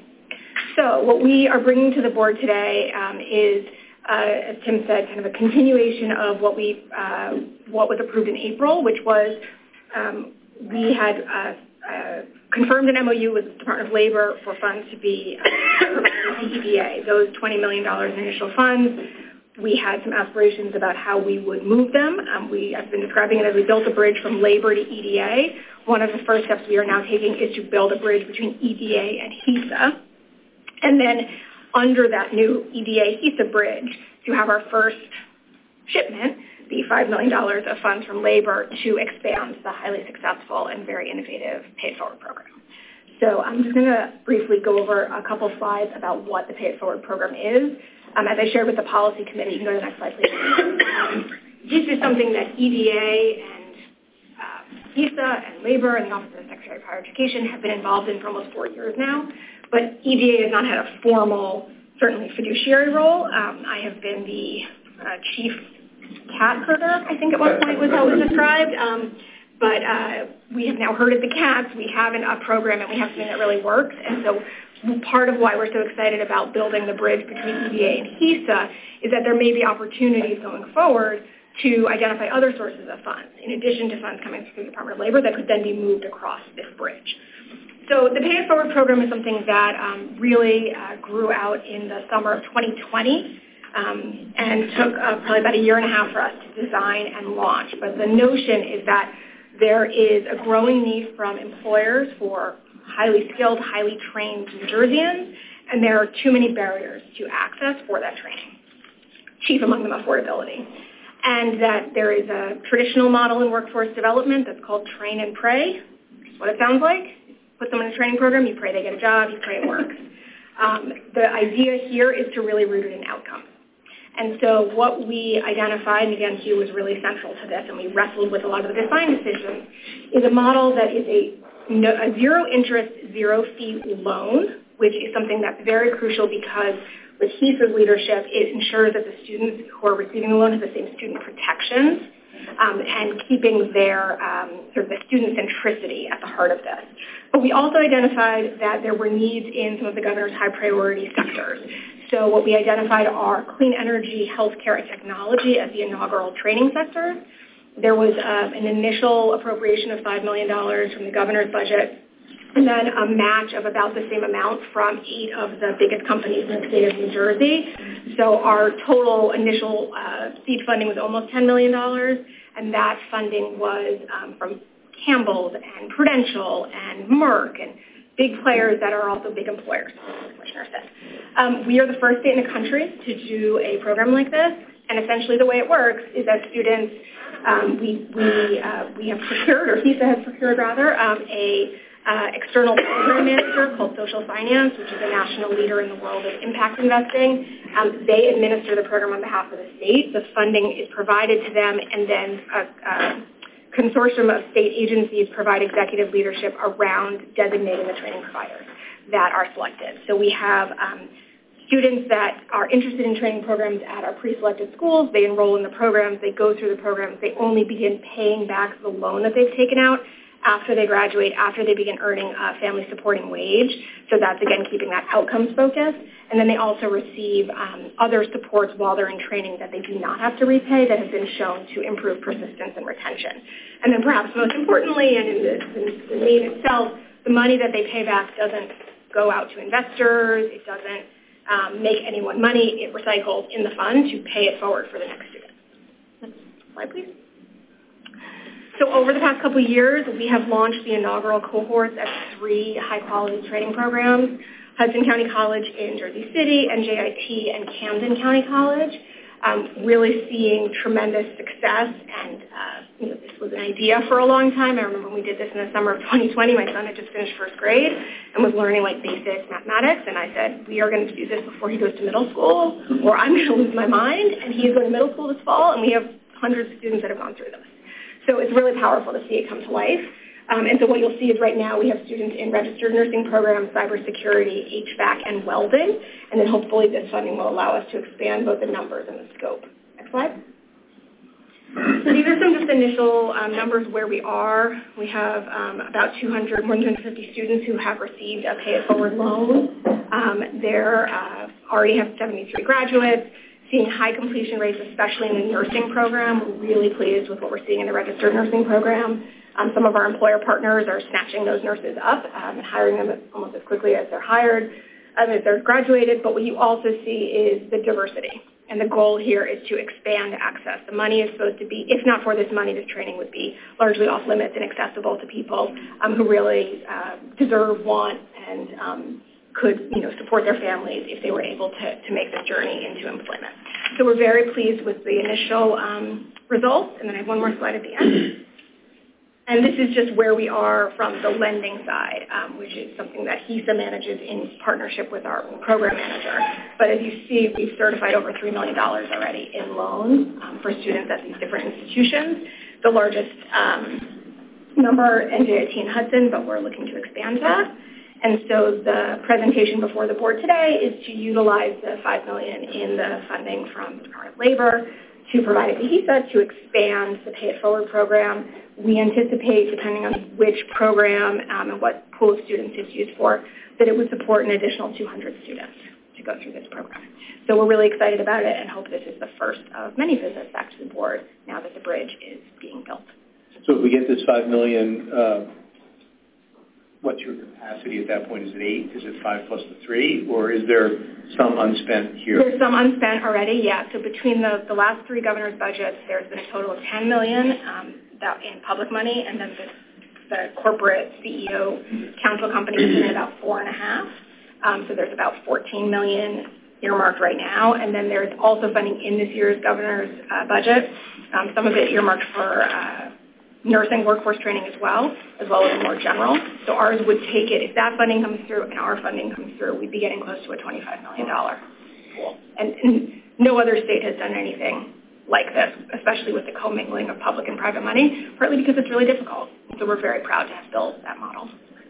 Speaker 18: So what we are bringing to the board today um, is, uh, as Tim said, kind of a continuation of what we uh, what was approved in April, which was um, we had uh, uh, confirmed an M O U with the Department of Labor for funds to be uh, provided to E D A. Those twenty million dollars in initial funds. We had some aspirations about how we would move them. Um, we have been describing it as we built a bridge from labor to E D A. One of the first steps we are now taking is to build a bridge between E D A and HESA. And then under that new E D A-HESA bridge, to have our first shipment, the five million dollars of funds from labor to expand the highly successful and very innovative Pay It Forward program. So I'm just going to briefly go over a couple slides about what the Pay It Forward program is. Um, as I shared with the policy committee, you can go to the next slide, please. Um, this is something that E D A and uh, HESA and Labor and the Office of the Secretary of Higher Education have been involved in for almost four years now. But E D A has not had a formal, certainly fiduciary role. Um, I have been the uh, chief cat herder, I think at one point was how it was described. Um, but uh, we have now herded the cats. We have an, a program and we have something that really works. And so part of why we're so excited about building the bridge between E D A and HESA is that there may be opportunities going forward to identify other sources of funds, in addition to funds coming from the Department of Labor, that could then be moved across this bridge. So the Pay It Forward program is something that um, really uh, grew out in the summer of twenty twenty. um, and took uh, probably about a year and a half for us to design and launch. But the notion is that there is a growing need from employers for highly skilled, highly trained New Jerseyans, and there are too many barriers to access for that training, chief among them affordability. And that there is a traditional model in workforce development that's called train and pray. That's what it sounds like. Put someone in a training program, you pray they get a job, you pray it works. Um, the idea here is to really root it in outcomes. And so what we identified, and again, Hugh was really central to this, and we wrestled with a lot of the design decisions, is a model that is a, no, a zero interest, zero fee loan, which is something that's very crucial because with HESA's leadership, it ensures that the students who are receiving the loan have the same student protections um, and keeping their um, sort of the student centricity at the heart of this. But we also identified that there were needs in some of the governor's high priority sectors. So what we identified are clean energy, healthcare, and technology as the inaugural training sectors. There was uh, an initial appropriation of five million dollars from the governor's budget, and then a match of about the same amount from eight of the biggest companies in the state of New Jersey. So our total initial uh, seed funding was almost ten million dollars, and that funding was um, from Campbell's and Prudential and Merck and big players that are also big employers, as the Commissioner said. Um, we are the first state in the country to do a program like this, and essentially the way it works is that students, um, we, we, uh, we have procured, or HESA has procured rather, um, a uh, external program manager called Social Finance, which is a national leader in the world of impact investing. Um, they administer the program on behalf of the state. The funding is provided to them, and then a, a consortium of state agencies provide executive leadership around designating the training providers that are selected. So we have um, students that are interested in training programs at our pre-selected schools. They enroll in the programs. They go through the programs. They only begin paying back the loan that they've taken out after they graduate, after they begin earning a family supporting wage. So that's, again, keeping that outcomes focused. And then they also receive um, other supports while they're in training that they do not have to repay that have been shown to improve persistence and retention. And then perhaps most importantly, and in the, in the need itself, the money that they pay back doesn't go out to investors. It doesn't um, make anyone money. It recycles in the fund to pay it forward for the next student. Next slide, please. So over the past couple of years, we have launched the inaugural cohorts at three high-quality training programs, Hudson County College in Jersey City, N J I T, and Camden County College, um, really seeing tremendous success. And uh, you know, this was an idea for a long time. I remember when we did this in the summer of twenty twenty. My son had just finished first grade and was learning like basic mathematics. And I said, we are going to do this before he goes to middle school, or I'm going to lose my mind. And he is going to middle school this fall, and we have hundreds of students that have gone through this. So it's really powerful to see it come to life. Um, and so what you'll see is right now we have students in registered nursing programs, cybersecurity, H V A C, and welding. And then hopefully this funding will allow us to expand both the numbers and the scope. Next slide. So these are some just initial um, numbers where we are. We have um, about two hundred, more than two hundred fifty students who have received a pay-it-forward loan. Um, they're uh, already have seventy-three graduates. Seeing high completion rates, especially in the nursing program. We're really pleased with what we're seeing in the registered nursing program. Um, some of our employer partners are snatching those nurses up um, and hiring them almost as quickly as they're hired, um, as they're graduated. But what you also see is the diversity. And the goal here is to expand access. The money is supposed to be, if not for this money, this training would be largely off limits and accessible to people um, who really uh, deserve, want, and um, could, you know, support their families if they were able to, to make this journey into employment. So we're very pleased with the initial um, results. And then I have one more slide at the end. And this is just where we are from the lending side, um, which is something that HESA manages in partnership with our program manager. But as you see, we've certified over three million dollars already in loans um, for students at these different institutions. The largest um, number, N J I T and Hudson, but we're looking to expand that. And so the presentation before the board today is to utilize the five million dollars in the funding from Department of Labor to provide it to HESA to expand the Pay It Forward program. We anticipate, depending on which program um, and what pool of students it's used for, that it would support an additional two hundred students to go through this program. So we're really excited about it and hope this is the first of many visits back to the board now that the bridge is being built.
Speaker 8: So if we get this five million dollars, uh, what's your capacity at that point? Is it eight? Is it five plus the three? Or is there some unspent here?
Speaker 18: There's some unspent already, yeah. So between the, the last three governor's budgets, there's been a total of ten million dollars um, that in public money, and then the, the corporate C E O council company is in about four and a half. Um, so there's about fourteen million dollars earmarked right now, and then there's also funding in this year's governor's uh, budget. Um, some of it earmarked for uh, nursing workforce training as well, as well as more general. So ours would take it, if that funding comes through and our funding comes through, we'd be getting close to a twenty-five million dollars pool. And, and no other state has done anything like this, especially with the commingling of public and private money, partly because it's really difficult. So we're very proud to have built that model.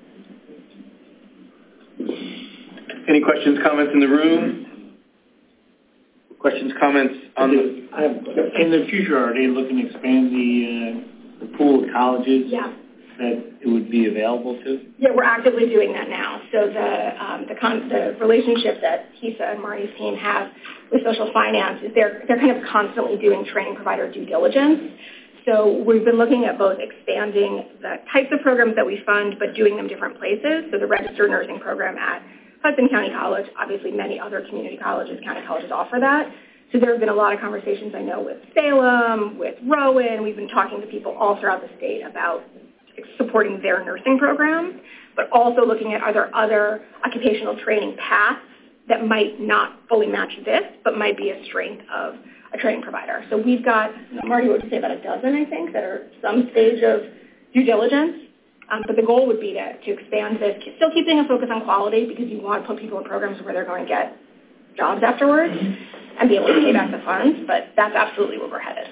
Speaker 2: Any questions, comments in the room? Questions, comments on the...
Speaker 19: I have, in the future, are they looking to expand the, uh, the pool of colleges
Speaker 18: yeah.
Speaker 19: that it would be available to?
Speaker 18: Yeah, we're actively doing that now. So the um, the, con- the relationship that Hisa and Marty's team have with social finance is they're, they're kind of constantly doing training provider due diligence. So we've been looking at both expanding the types of programs that we fund, but doing them different places. So the registered nursing program at Hudson County College, obviously many other community colleges, county colleges offer that. So there have been a lot of conversations, I know, with Salem, with Rowan. We've been talking to people all throughout the state about supporting their nursing programs, but also looking at are there other occupational training paths that might not fully match this, but might be a strength of a training provider. So we've got, Marty would say about a dozen, I think, that are some stage of due diligence. Um, but the goal would be to, to expand this, still keeping a focus on quality because you want to put people in programs where they're going to get jobs afterwards and be able to pay back the funds, but that's absolutely where we're headed.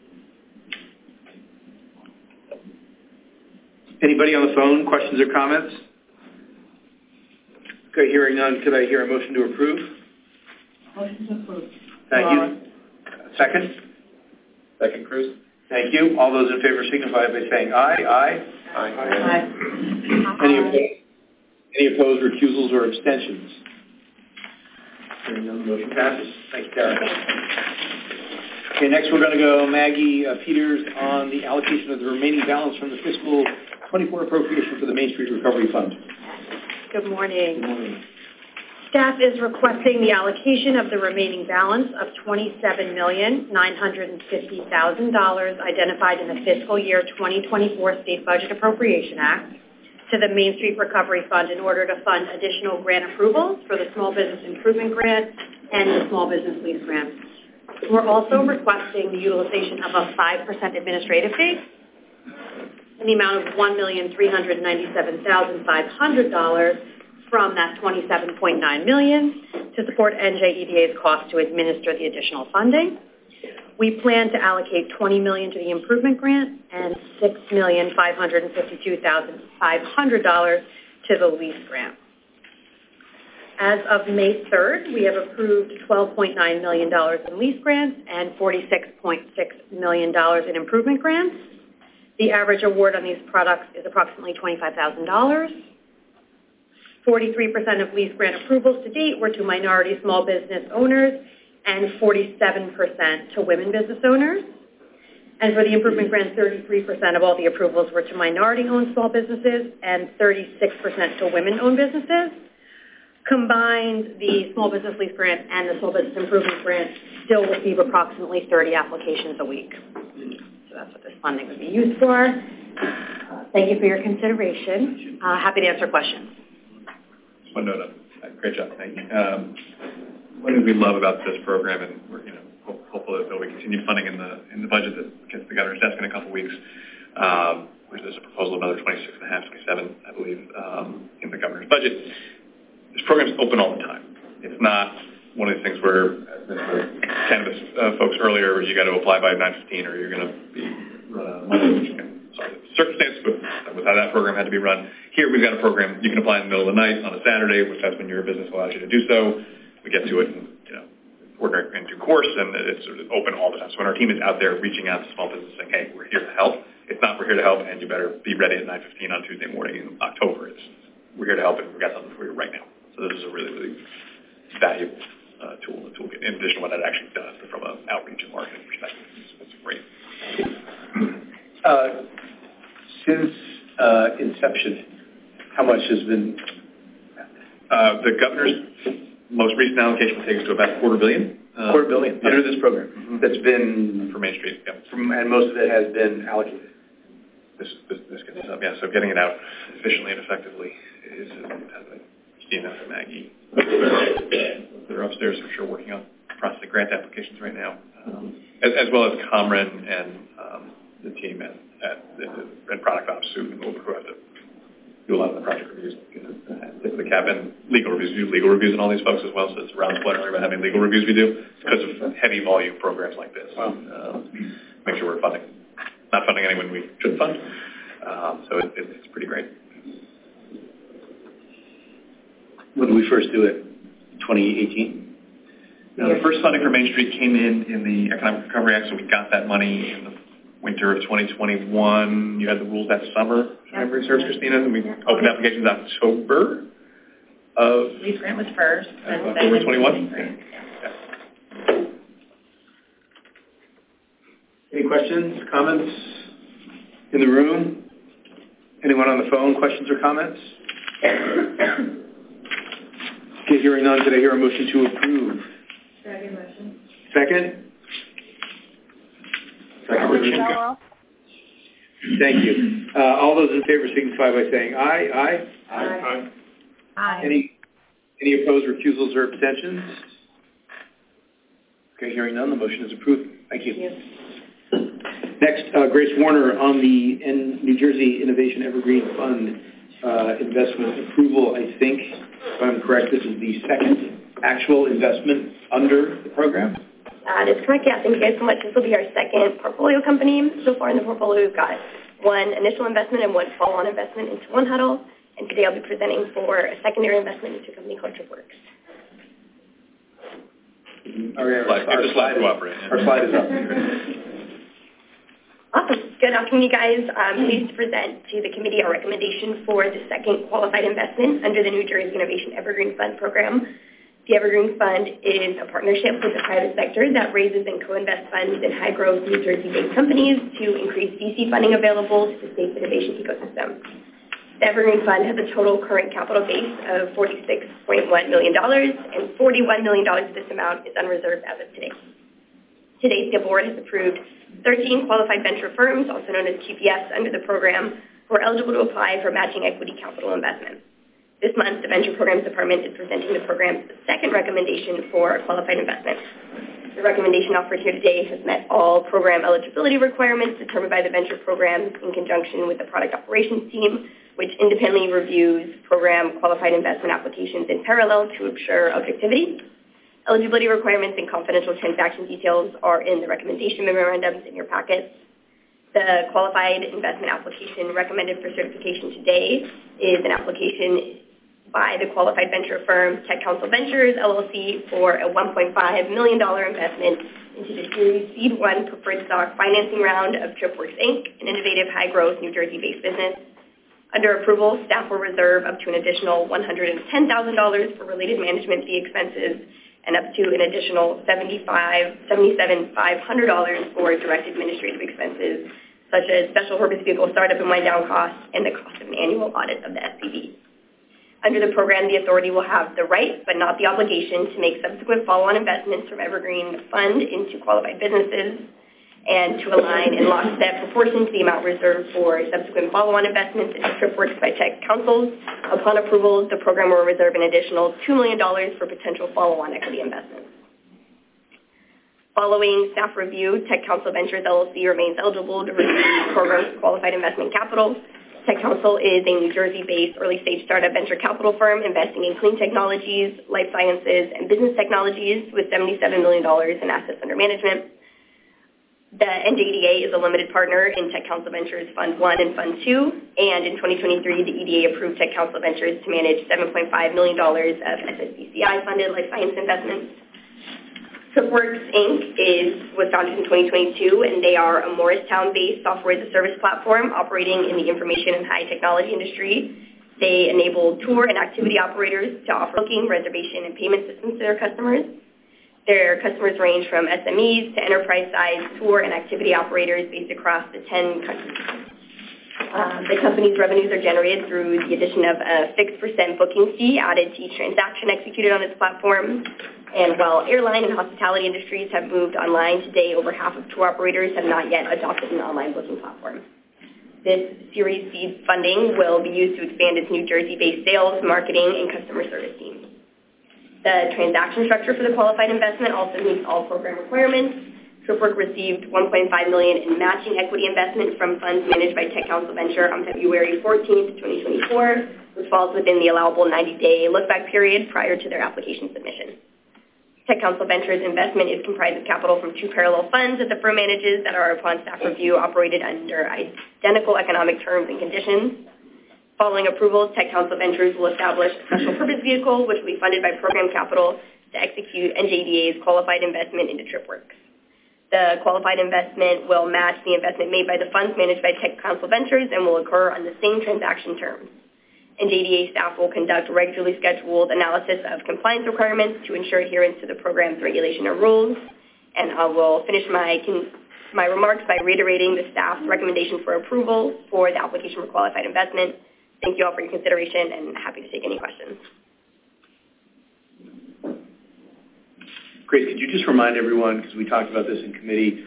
Speaker 2: Anybody on the phone, questions or comments? Okay, hearing none, could I hear a motion to approve?
Speaker 19: Motion to approve.
Speaker 2: Thank you. Second?
Speaker 7: Second, Cruz.
Speaker 2: Thank you. All those in favor signify by saying aye. Aye.
Speaker 7: Aye.
Speaker 2: Aye. Any opposed? Any opposed, recusals, or abstentions? Hearing none, the motion passes. Thank you, Tara. Okay, next we're going to go Maggie uh, Peters on the allocation of the remaining balance from the fiscal twenty-four appropriation for the Main Street Recovery Fund.
Speaker 20: Good morning.
Speaker 2: Good morning.
Speaker 20: Staff is requesting the allocation of the remaining balance of twenty-seven million nine hundred fifty thousand dollars identified in the fiscal year twenty twenty-four State Budget Appropriation Act to the Main Street Recovery Fund in order to fund additional grant approvals for the Small Business Improvement Grant and the Small Business Lease Grant. We're also requesting the utilization of a five percent administrative fee in the amount of one million three hundred ninety-seven thousand five hundred dollars from that twenty-seven point nine million dollars to support N J E D A's cost to administer the additional funding. We plan to allocate twenty million dollars to the improvement grant and six million five hundred fifty-two thousand five hundred dollars to the lease grant. As of May third, we have approved twelve point nine million dollars in lease grants and forty-six point six million dollars in improvement grants. The average award on these products is approximately twenty-five thousand dollars. forty-three percent of lease grant approvals to date were to minority small business owners and forty-seven percent to women business owners. And for the improvement grant, thirty-three percent of all the approvals were to minority-owned small businesses and thirty-six percent to women-owned businesses. Combined, the small business lease grant and the small business improvement grant still receive approximately thirty applications a week. So that's what this funding would be used for. Uh, thank you for your consideration. Uh, happy to answer questions.
Speaker 3: One note on that. Great job. Thank you. Um, one thing we love about this program, and we're you know hope, hopeful that there'll be continued funding in the in the budget that gets to the governor's desk in a couple weeks. Um, which there's a proposal of another twenty-six and a half, twenty-seven, I believe, um, in the governor's budget. This program's open all the time. It's not one of these things where, as the cannabis uh, folks earlier, you got to apply by nine fifteen or you're going to be uh, Monday. Sorry, the circumstance, but that was how that program had to be run. Here we've got a program you can apply in the middle of the night on a Saturday, which that's when your business allows you to do so. We get to it in you know ordinary in due course, and it's sort of open all the time. So when our team is out there reaching out to small businesses saying, "Hey, we're here to help," it's not we're here to help, and you better be ready at nine fifteen on Tuesday morning in October. It's we're here to help, and we've got something for you right now. So this is a really, really valuable uh, tool, a toolkit, in addition to what that actually does from an outreach and marketing perspective. It's, it's great.
Speaker 2: Uh, since uh, inception,
Speaker 8: How much has been?
Speaker 3: Uh, the governor's most recent allocation will take us to about a quarter billion. Uh,
Speaker 8: quarter billion
Speaker 3: yeah.
Speaker 8: under this program.
Speaker 3: Mm-hmm.
Speaker 8: That's been
Speaker 3: for Main Street. Yeah.
Speaker 8: From, and most of it has been allocated.
Speaker 3: This, this, this gets us up, yeah. So getting it out efficiently and effectively is uh, Christina and Maggie. They're upstairs for sure working on processing grant applications right now, um, as, as well as Comren and um, the team at, at the and product ops who will have to do a lot of the project reviews. The, the cap and legal reviews, we do legal reviews and all these folks as well. So it's around the corner about having legal reviews we do because of heavy volume programs like this. Wow. Um, make sure we're funding, not funding anyone we should fund. Um, so it, it, it's pretty great.
Speaker 8: When did we first do it? twenty eighteen?
Speaker 3: Now, the first funding for Main Street came in in the Economic Recovery Act, so we got that money in the winter of twenty twenty-one. You had the rules that summer, if memory serves, Christina, and we opened applications October of...
Speaker 11: Lease grant was first.
Speaker 3: Uh, October twenty-one. Yeah.
Speaker 8: Any questions, comments in the room? Anyone on the phone, questions or comments? Okay, hearing none, could I hear a motion to approve?
Speaker 11: Second motion.
Speaker 8: Second? Second. Thank you. Uh, all those in favor signify by saying aye. Aye.
Speaker 11: Aye. Aye. Aye.
Speaker 8: Any any opposed, recusals, or abstentions? Okay, hearing none, the motion is approved. Thank you.
Speaker 11: Thank you.
Speaker 8: Next, uh, Grace Warner on the N- New Jersey Innovation Evergreen Fund uh, investment approval. I think, if I'm correct, this is the second actual investment under the program.
Speaker 21: That is correct, yeah. Thank you guys so much. This will be our second portfolio company. So far in the portfolio, we've got one initial investment and one follow-on investment into One Huddle. And today I'll be presenting for a secondary investment into a company called TripWorks.
Speaker 8: All right,
Speaker 3: our, our, slide,
Speaker 8: is, our slide is up.
Speaker 21: Awesome. Good afternoon, you guys. I'm pleased to present to the committee our recommendation for the second qualified investment under the New Jersey Innovation Evergreen Fund program. The Evergreen Fund is a partnership with the private sector that raises and co-invests funds in high-growth New Jersey-based companies to increase V C funding available to the state's innovation ecosystem. The Evergreen Fund has a total current capital base of forty-six point one million dollars, and forty-one million dollars of this amount is unreserved as of today. Today, the board has approved thirteen qualified venture firms, also known as Q P S, under the program, who are eligible to apply for matching equity capital investment. This month, the Venture Programs Department is presenting the program's second recommendation for a qualified investment. The recommendation offered here today has met all program eligibility requirements determined by the venture programs in conjunction with the product operations team, which independently reviews program qualified investment applications in parallel to ensure objectivity. Eligibility requirements and confidential transaction details are in the recommendation memorandums in your packets. The qualified investment application recommended for certification today is an application by the qualified venture firm Tech Council Ventures, L L C, for a one point five million dollars investment into the Series Seed one preferred stock financing round of TripWorks, Incorporated, an innovative, high-growth, New Jersey-based business. Under approval, staff will reserve up to an additional one hundred ten thousand dollars for related management fee expenses and up to an additional seventy-five, seventy-seven thousand five hundred dollars for direct administrative expenses, such as special purpose vehicle startup and wind down costs and the cost of an annual audit of the S P V. Under the program, the authority will have the right, but not the obligation, to make subsequent follow-on investments from Evergreen Fund into qualified businesses and to align in lockstep proportion to the amount reserved for subsequent follow-on investments into TripWorks by Tech Councils. Upon approval, the program will reserve an additional two million dollars for potential follow-on equity investments. Following staff review, Tech Council Ventures, L L C remains eligible to receive the program's qualified investment capital. Tech Council is a New Jersey-based early-stage startup venture capital firm investing in clean technologies, life sciences, and business technologies with seventy-seven million dollars in assets under management. The N J E D A is a limited partner in Tech Council Ventures Fund one and Fund two, and in twenty twenty-three, the E D A approved Tech Council Ventures to manage seven point five million dollars of S S B C I-funded life science investments. TripWorks, Incorporated is, was founded in twenty twenty-two, and they are a Morristown-based software-as-a-service platform operating in the information and high technology industry. They enable tour and activity operators to offer booking, reservation, and payment systems to their customers. Their customers range from S M Es to enterprise-sized tour and activity operators based across the ten countries. Um, the company's revenues are generated through the addition of a fixed percent booking fee added to each transaction executed on its platform. And while airline and hospitality industries have moved online today, over half of tour operators have not yet adopted an online booking platform. This Series C funding will be used to expand its New Jersey-based sales, marketing, and customer service teams. The transaction structure for the qualified investment also meets all program requirements. TripWorks received one point five million dollars in matching equity investment from funds managed by Tech Council Venture on February fourteenth, twenty twenty-four, which falls within the allowable ninety-day look-back period prior to their application submission. Tech Council Ventures investment is comprised of capital from two parallel funds that the firm manages that are, upon staff review, operated under identical economic terms and conditions. Following approvals, Tech Council Ventures will establish a special purpose vehicle, which will be funded by program capital to execute N J E D A's qualified investment into TripWorks. The qualified investment will match the investment made by the funds managed by Tech Council Ventures and will occur on the same transaction terms. N J E D A staff will conduct regularly scheduled analysis of compliance requirements to ensure adherence to the program's regulation and rules. And I will finish my, my remarks by reiterating the staff's recommendation for approval for the application for qualified investment. Thank you all for your consideration, and happy to take any questions.
Speaker 8: Great. Could you just remind everyone, because we talked about this in committee,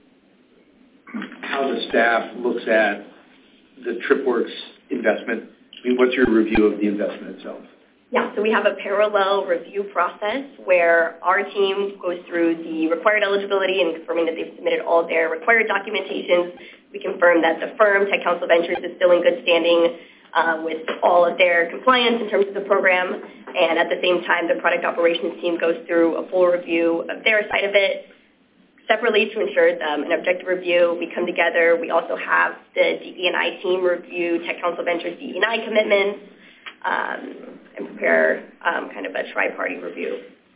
Speaker 8: how the staff looks at the TripWorks investment? I mean, what's your review of the investment itself?
Speaker 21: Yeah, so we have a parallel review process where our team goes through the required eligibility and confirming that they've submitted all their required documentations. We confirm that the firm, Tech Council Ventures, is still in good standing uh, with all of their compliance in terms of the program. And at the same time, the product operations team goes through a full review of their side of it. Separately, to ensure um, an objective review, we come together. We also have the D E and I team review Tech Council Ventures D E and I commitments um, and prepare um, kind of a tri-party review.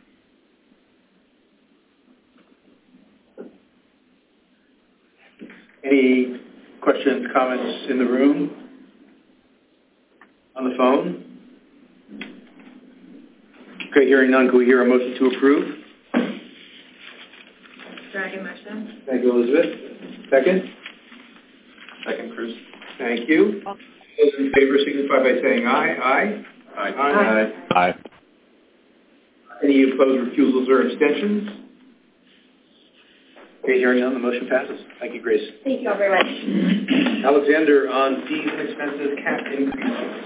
Speaker 8: Any questions, comments in the room? On the phone? Okay, hearing none, can we hear a motion to approve?
Speaker 11: Dragon motion.
Speaker 8: Thank you, Elizabeth. Second?
Speaker 7: Second, Cruz.
Speaker 8: Thank you. Those in favor signify by saying aye. Aye.
Speaker 7: Aye.
Speaker 8: Aye.
Speaker 7: Aye.
Speaker 8: Any opposed, refusals, or abstentions? Okay, hearing none, the motion passes. Thank you, Grace.
Speaker 21: Thank you all very much.
Speaker 8: Alexander, on fees and expenses cap increases.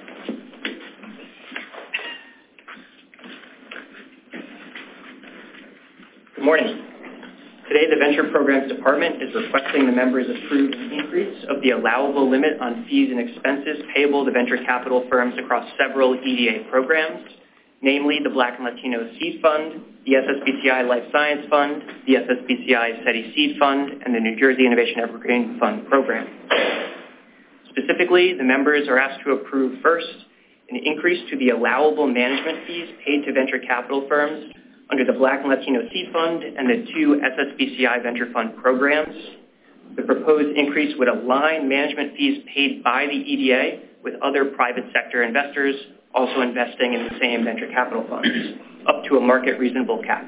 Speaker 6: Good morning. Today, the Venture Programs Department is requesting the members approve an increase of the allowable limit on fees and expenses payable to venture capital firms across several E D A programs, namely the Black and Latino Seed Fund, the S S B C I Life Science Fund, the S S B C I SETI Seed Fund, and the New Jersey Innovation Evergreen Fund program. Specifically, the members are asked to approve first an increase to the allowable management fees paid to venture capital firms under the Black and Latino Seed Fund and the two S S B C I Venture Fund programs. The proposed increase would align management fees paid by the E D A with other private sector investors also investing in the same venture capital funds, up to a market reasonable cap.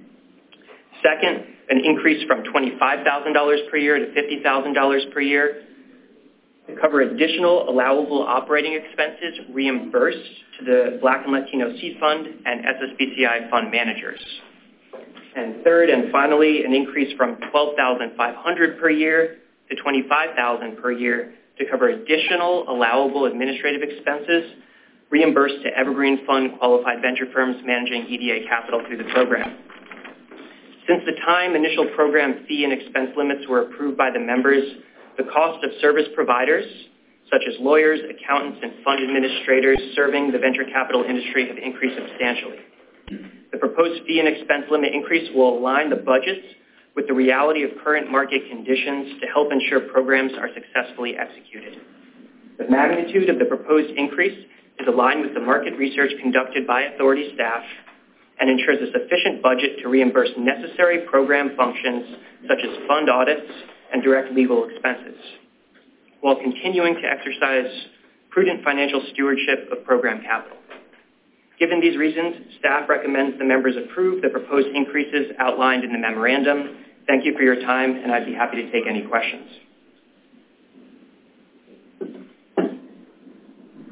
Speaker 6: Second, an increase from twenty-five thousand dollars per year to fifty thousand dollars per year to cover additional allowable operating expenses reimbursed to the Black and Latino Seed Fund and S S B C I fund managers. And third and finally, an increase from twelve thousand five hundred dollars per year to twenty-five thousand dollars per year to cover additional allowable administrative expenses reimbursed to Evergreen Fund qualified venture firms managing E D A capital through the program. Since the time initial program fee and expense limits were approved by the members, the cost of service providers, such as lawyers, accountants, and fund administrators serving the venture capital industry have increased substantially. The proposed fee and expense limit increase will align the budgets with the reality of current market conditions to help ensure programs are successfully executed. The magnitude of the proposed increase is aligned with the market research conducted by authority staff and ensures a sufficient budget to reimburse necessary program functions such as fund audits and direct legal expenses, while continuing to exercise prudent financial stewardship of program capital. Given these reasons, staff recommends the members approve the proposed increases outlined in the memorandum. Thank you for your time, and I'd be happy to take any questions.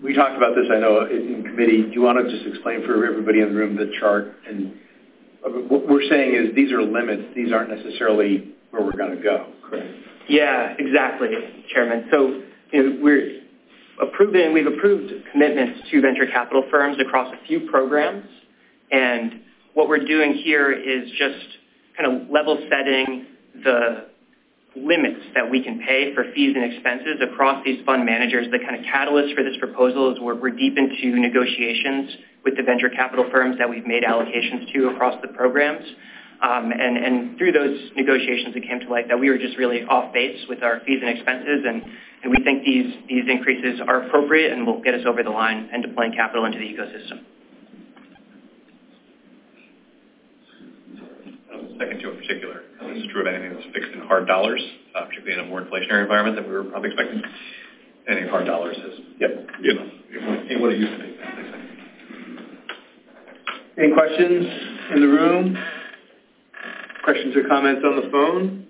Speaker 8: we talked about this, I know, in, in committee. Do you want to just explain for everybody in the room the chart? And what we're saying is these are limits. These aren't necessarily where we're going to go. Correct.
Speaker 6: Yeah, exactly, Chairman. So you know, we're approving, we've approved commitments to venture capital firms across a few programs. And what we're doing here is just kind of level setting the limits that we can pay for fees and expenses across these fund managers. The kind of catalyst for this proposal is we're, we're deep into negotiations with the venture capital firms that we've made allocations to across the programs. Um, and, and through those negotiations, it came to light that we were just really off base with our fees and expenses, and, and we think these, these increases are appropriate and will get us over the line and deploying capital into the ecosystem.
Speaker 3: Second to in particular, this is true of anything that's fixed in hard dollars, uh, particularly in a more inflationary environment that we were probably expecting. Anything hard dollars is, yep, you know, ain't what it used to be.
Speaker 8: Any questions in the room? Questions or comments on the phone?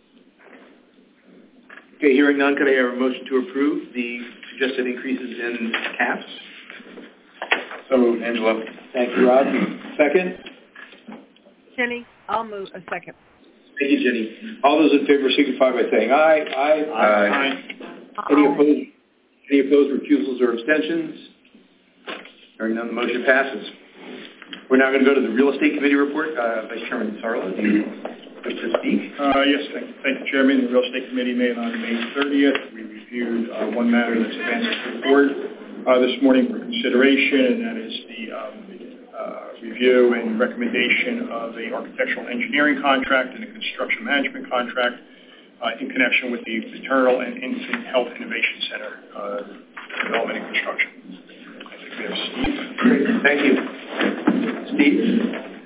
Speaker 8: Okay, hearing none, can I have a motion to approve the suggested increases in caps? So moved, Angela. Thank you, Rod. Second?
Speaker 10: Jenny, I'll move a second.
Speaker 8: Thank you, Jenny. All those in favor signify by saying aye. Aye. Aye. Aye. Any opposed? Any opposed, recusals, or abstentions? Hearing none, the motion passes. We're now going to go to the Real Estate Committee report. Uh, Vice Chairman Sarlo, do you wish to speak?
Speaker 5: Uh, yes, thank you. Thank you, Chairman. The Real Estate Committee met on May thirtieth. We reviewed uh, one matter that's advanced to the board uh, this morning for consideration, and that is the um, uh, review and recommendation of a architectural engineering contract and a construction management contract uh, in connection with the Maternal and Infant Health Innovation Center uh, development and construction. I think we have Steve.
Speaker 8: Great. Thank you. Steve?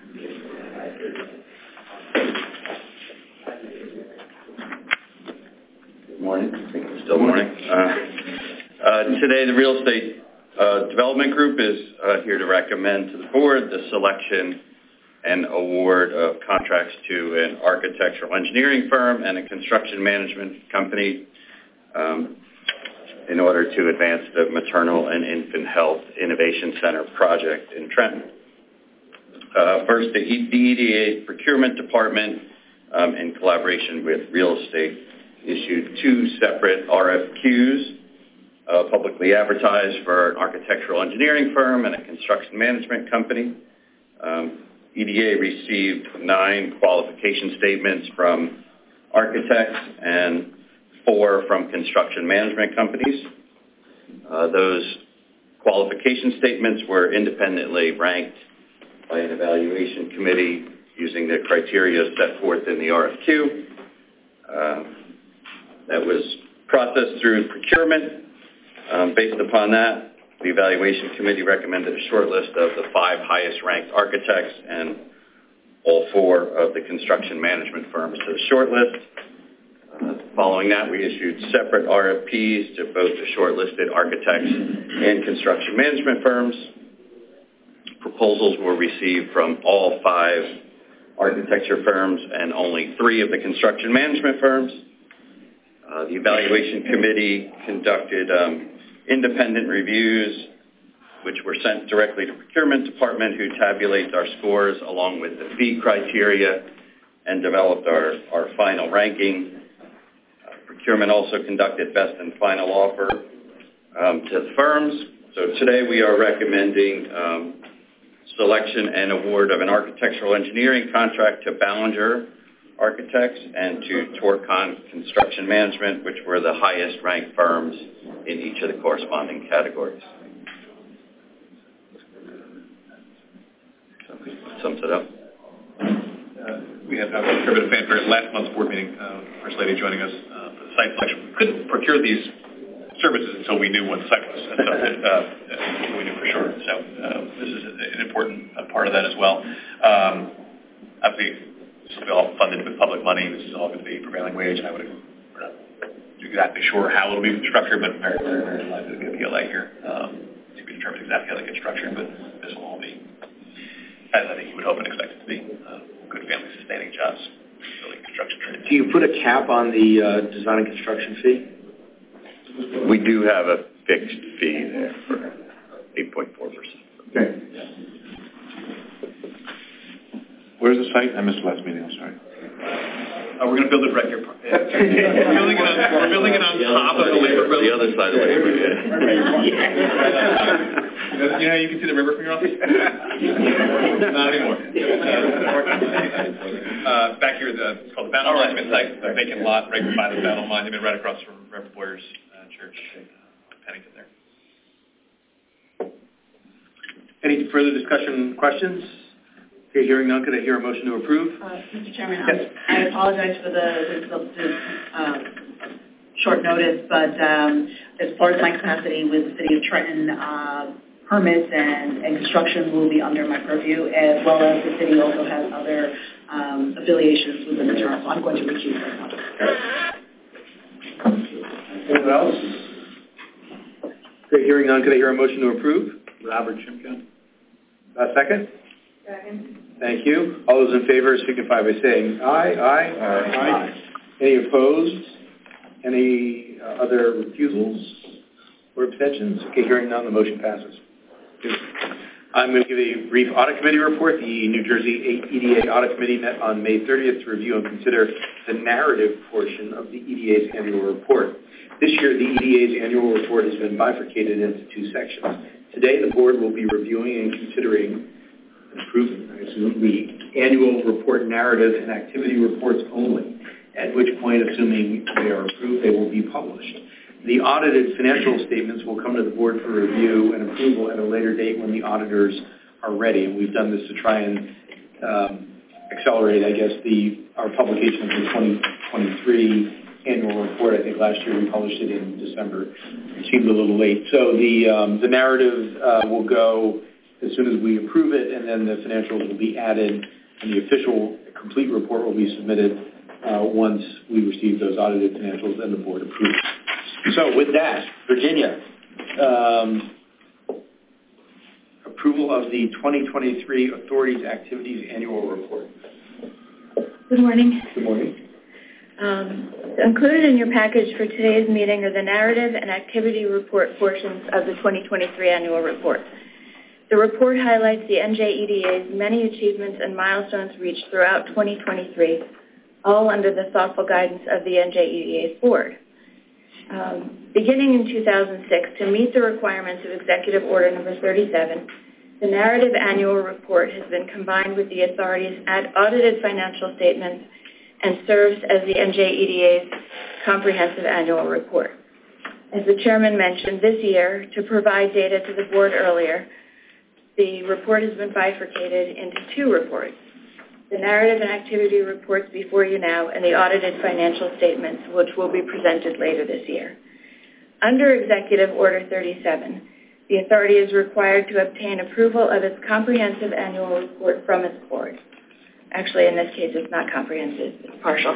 Speaker 4: Good morning. I think it's still morning. Uh, uh, today, the Real Estate uh, Development Group is uh, here to recommend to the board the selection and award of contracts to an architectural engineering firm and a construction management company um, in order to advance the Maternal and Infant Health Innovation Center project in Trenton. Uh, first, the E D A Procurement Department, um, in collaboration with Real Estate, issued two separate R F Qs, uh, publicly advertised for an architectural engineering firm and a construction management company. Um, E D A received nine qualification statements from architects and four from construction management companies. Uh, those qualification statements were independently ranked by an evaluation committee using the criteria set forth in the R F Q. Uh, that was processed through procurement. Um, based upon that, the evaluation committee recommended a short list of the five highest ranked architects and all four of the construction management firms to the short list. Uh, following that, we issued separate R F Ps to both the shortlisted architects and construction management firms. Proposals were received from all five architecture firms and only three of the construction management firms. Uh, the evaluation committee conducted um, independent reviews, which were sent directly to procurement department, who tabulates our scores along with the fee criteria and developed our, our final ranking. Uh, procurement also conducted best and final offer um, to the firms. So today we are recommending um, selection and award of an architectural engineering contract to Ballinger Architects and to Torcon Construction Management, which were the highest ranked firms in each of the corresponding categories. So sums it up.
Speaker 3: Uh, we had a fair bit of fanfare at last month's board meeting, uh, First Lady joining us uh, for the site selection. We couldn't procure these services until we knew what the site was, and so uh, we knew for sure. So uh, this is an important uh, part of that as well. Um, obviously, this will be all funded with public money. This is all going to be prevailing wage, and I would we're not exactly sure how it will be structured, but very, very, very likely to get a P L A here um, to be determined exactly how they get structured. But this will all be, as I think you would hope and expect it to be, uh, good family-sustaining jobs, building construction trades.
Speaker 8: Do you put a cap on the uh, design and construction fee?
Speaker 4: we do have a fixed fee there for eight point four percent.
Speaker 7: Okay. Where's the site? I missed the last meeting, I'm sorry.
Speaker 3: Uh, we're going to build it right here. we're, building it on, we're building it on top of the labor building.
Speaker 4: The other side of the labor, yeah.
Speaker 3: You know, you can see the river from your office? Not anymore. Uh, back here, the, it's called the Battle Monument site, the vacant lot right by the Battle Monument, right across from Reverend Boyer's uh, church, uh, Pennington there.
Speaker 8: Any further discussion, questions? Okay, hearing none, could I hear a motion to approve?
Speaker 9: Uh, Mister Chairman,
Speaker 8: Yes.
Speaker 9: I apologize for the, the, the uh, short notice, but um, as far as my capacity with the City of Trenton, uh, permits and, and construction will be under my purview, as well as the city also has other um, affiliations within the term, so I'm going to recuse myself.
Speaker 8: Anyone else? Okay, hearing none, could I hear a motion to approve?
Speaker 19: Robert Shimka.
Speaker 8: Uh, second?
Speaker 9: Second.
Speaker 8: Thank you. All those in favor signify by saying aye. Aye. Aye. Aye. Any opposed? Any uh, other refusals or abstentions? Okay, hearing none, the motion passes. I'm going to give a brief audit committee report. The New Jersey E D A Audit Committee met on May thirtieth to review and consider the narrative portion of the E D A's annual report. This year, the E D A's annual report has been bifurcated into two sections. Today, the board will be reviewing and considering approving, I assume, the annual report narrative and activity reports only, at which point, assuming they are approved, they will be published. The audited financial statements will come to the board for review and approval at a later date when the auditors are ready. And we've done this to try and um, accelerate, I guess, the our publication of the twenty twenty-three annual report. I think last year we published it in December. It seemed a little late. So the um, the narrative uh, will go as soon as we approve it, and then the financials will be added, and the official complete report will be submitted uh, once we receive those audited financials and the board approves. So with that, Virginia, um, approval of the twenty twenty-three Authorities Activities Annual Report.
Speaker 22: Good morning.
Speaker 8: Good morning.
Speaker 22: Um, included in your package for today's meeting are the narrative and activity report portions of the twenty twenty-three annual report. The report highlights the N J E D A's many achievements and milestones reached throughout twenty twenty-three, all under the thoughtful guidance of the N J E D A's board. Um, beginning in two thousand six, to meet the requirements of Executive Order Number thirty-seven, the narrative annual report has been combined with the authority's audited financial statements and serves as the N J E D A's comprehensive annual report. As the chairman mentioned, this year, to provide data to the board earlier, the report has been bifurcated into two reports: the narrative and activity reports before you now, and the audited financial statements, which will be presented later this year. Under Executive Order thirty-seven, the authority is required to obtain approval of its comprehensive annual report from its board. Actually, in this case, it's not comprehensive, it's partial.